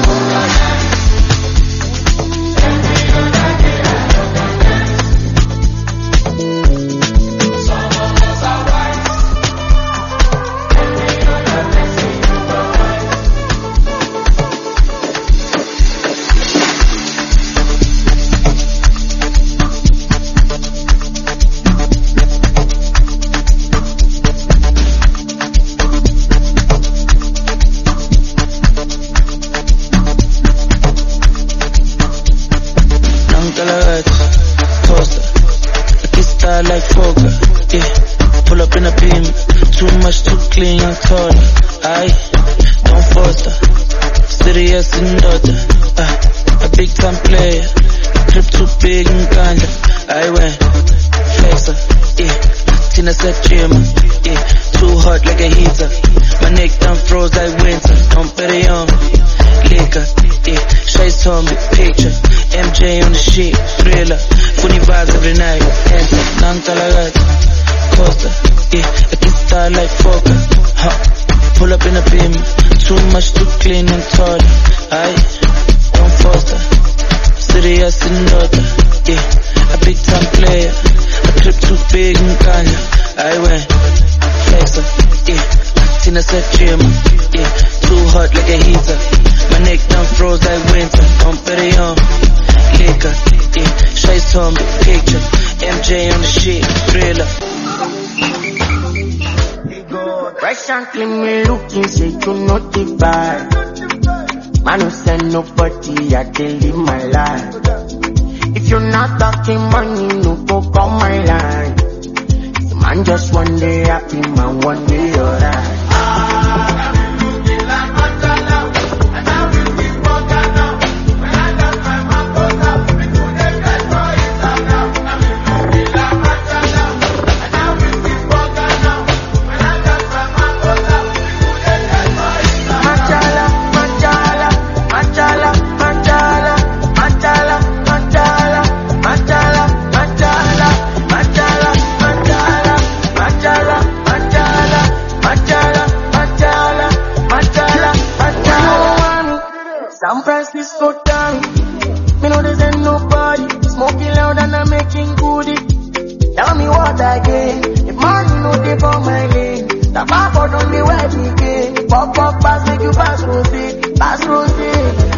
S19: Like Fogger, yeah. Pull up in a beam, too much, too clean, young taller. Aye, Tina said dreamer, yeah, too hot like a heater. My neck done froze like winter. I'm better young, liquor, yeah. Shades on me, picture. MJ on the sheet, thriller. Funny vibes every night. Enter, Nantalagat, Costa, yeah. I can start like Fokker, huh. Pull up in a beam, too much to clean and tall. Aye, don't foster. Serious in order, yeah. A big time player. A trip too big and Kanye. I went flexer, yeah. Tina said dreamer, yeah. Too hot like a heater. My neck done froze like winter. I'm better young, liquor, yeah. Shades on me, picture. MJ on the sheet, thriller.
S17: Recently me looking, say you notify. Man who send nobody, I can live my life. If you're not talking money, no go call my line. So man just one day happy, man one day alright. Some price is so down. Me know there's ain't nobody smoking loud and I'm making goodie. Tell me what I get. If money no dey for my lane, the passport on me where we get. Pop up pass make you pass rosé, pass rosé.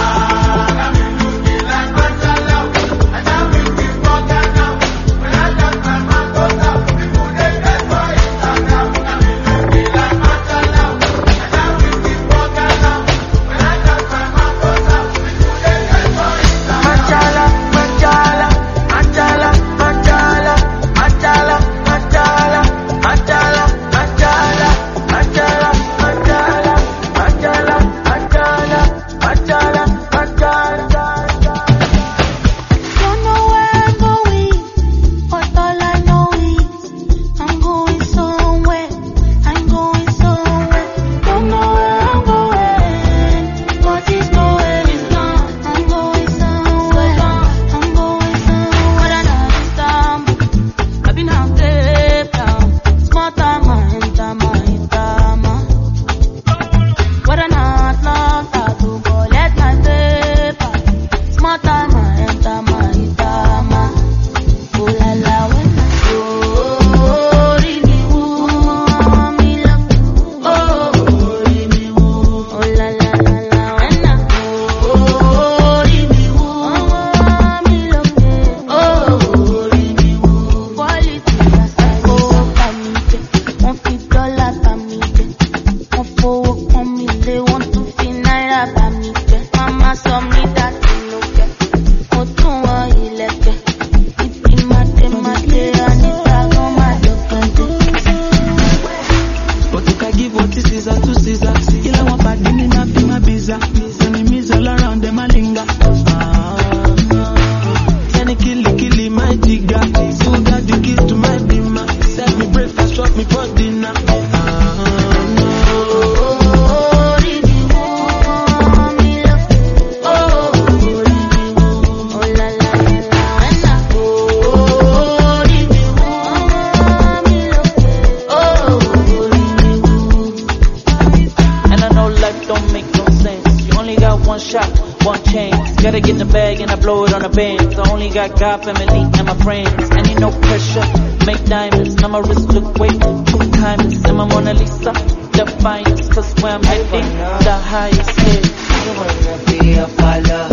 S19: Got family and my friends, and ain't no pressure. Make diamonds, now my wrist look way 2 times. And my Mona Lisa, the finest, cause where I'm heading, the highest hit.
S5: You wanna be a follow,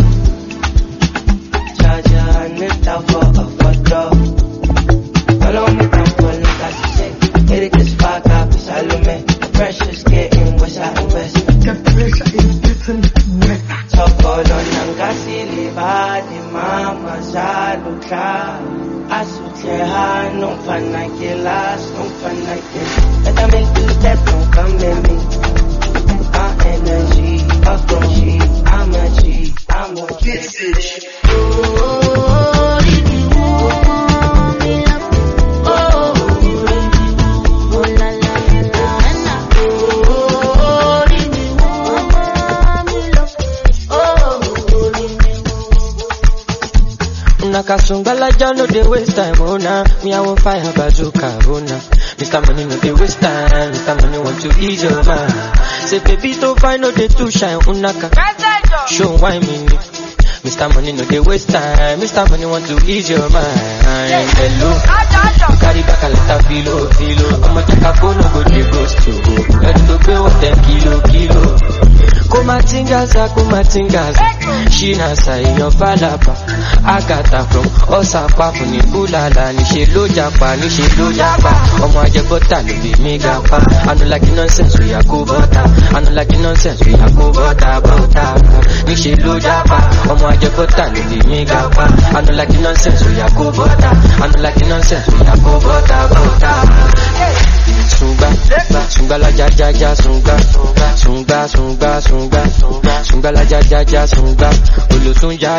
S5: charge your hand down for a photo. Follow me down for the cash, hit it just fuck up, Salome. The pressure's getting worse, I invest. The pressure is getting wet. Chocolate nangasi body mama salukla asutleha no fanakelas no fanake let me make you step no come me our energy of she I'm a G I'm a bitch oh
S8: Nakasungala no dey waste time, oh nah. Me I won't fire bazooka, oh nah. Mr. Money no dey waste time, Mr. Money want to ease your mind. Say baby to find no dey too shine, unaka. Show why me. Mr. Money no dey waste time, Mr. Money want to ease your mind. Hello, you carry back a lot of filo. I'ma take a phone, no go dey ghost to go. Let to pay what 10 kilo. Kumatingaza, she nasa in your falapa. Agata from Osapa, Funi Bulala, Nishelo Japa. Omo Ajebota, Lubi Megapa. I don't like the nonsense, we are go butter. I don't like the nonsense, we are go butter. Nishelo Japa, Omo Ajebota, Lubi Megapa. I don't like the nonsense, we are go butter. I don't like the nonsense, we are go butter. Sunga la ja sunga. Sunga la ja sunga. Ulu sunga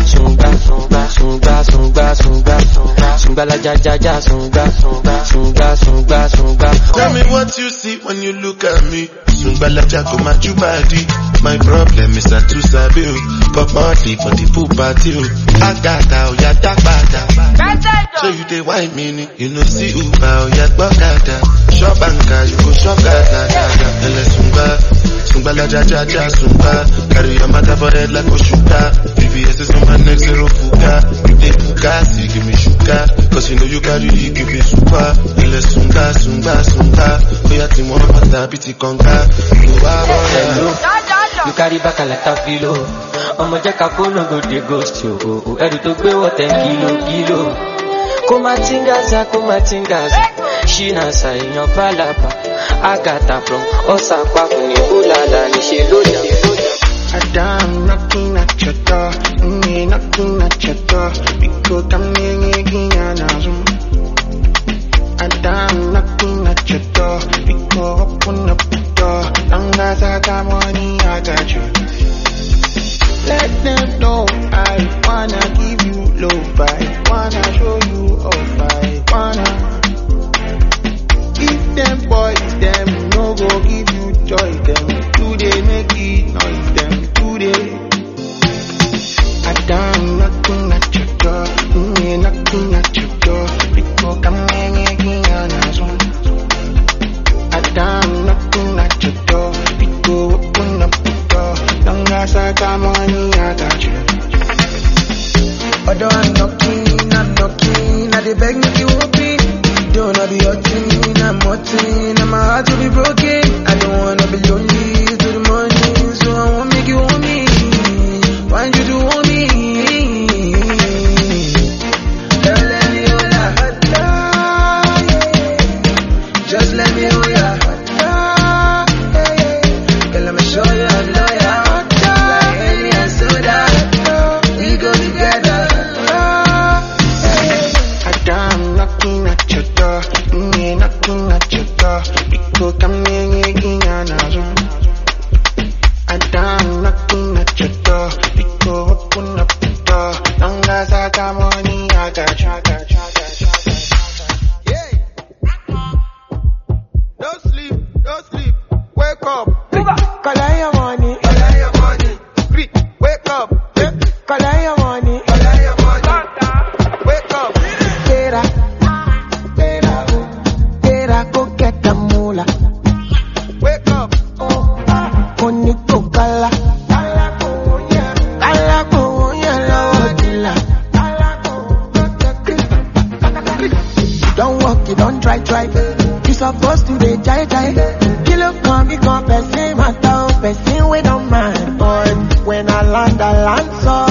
S8: Sunga la ja sunga.
S1: Tell me what you see when you look at me. Sunga la ja go my body. My problem is I too sabi o. Pop money for the pool party o. Agata o ya dagbada. So you dey whine me, you know see Uber o ya gbokada. Shop banker, you go shop gada. Ele sunga la ja sunga. Carry your matter for head like Oshuka. VVS is on my neck, zero fuga. You dey fuga, see give me sugar. Cause you know you carry it, give me super. Ele sunga. Oya ti mo mata biti konga.
S8: You carry back a lot of filo. I'ma check a phone, no go dey ghost you. Edu to pay what 10 kilo. Kumatingaza, she nasa in your falapa. Agata from Osaka, Funi Bulala, Nishelo Japa.
S15: I'm knocking at your door, knocking at your door. Because I'm making a zoom. I'm knocking at your door, because open up the door. Long as I got money, I got you. Let them know I wanna give you love, I wanna show you off, I wanna. If them boys, them no go give you joy, them today make it noise, them today. I'm knocking at your door, knocking at your door, because I'm making a zone. I'm knocking at your door, because open up the door. Long as I got money, I got you. Although I'm knocking, I dey beg me to open. Don't wanna be hurting, I'm hurting, and my heart will be broken. I don't wanna be lonely to the morning, so I won't make you want me. Want you to want me. Just let me hold ya. Just let me hold ya. Girl, let me show you I'm loyal. Like Henny and Soda, we go together. I'm knocking at your door, knocking at your door. Because I'm making a zone. I'm knocking at your door, because open up the door. Long as I got money, I got you. Don't sleep, wake up. Collect your money, wake up. Collect your money, wake up. Tera, go get the moolah. Wake up. Konito kala. Don't walk, you don't try. You supposed to be jai. Kilo come, you come, person, matter, person, we don't mind. But when I land so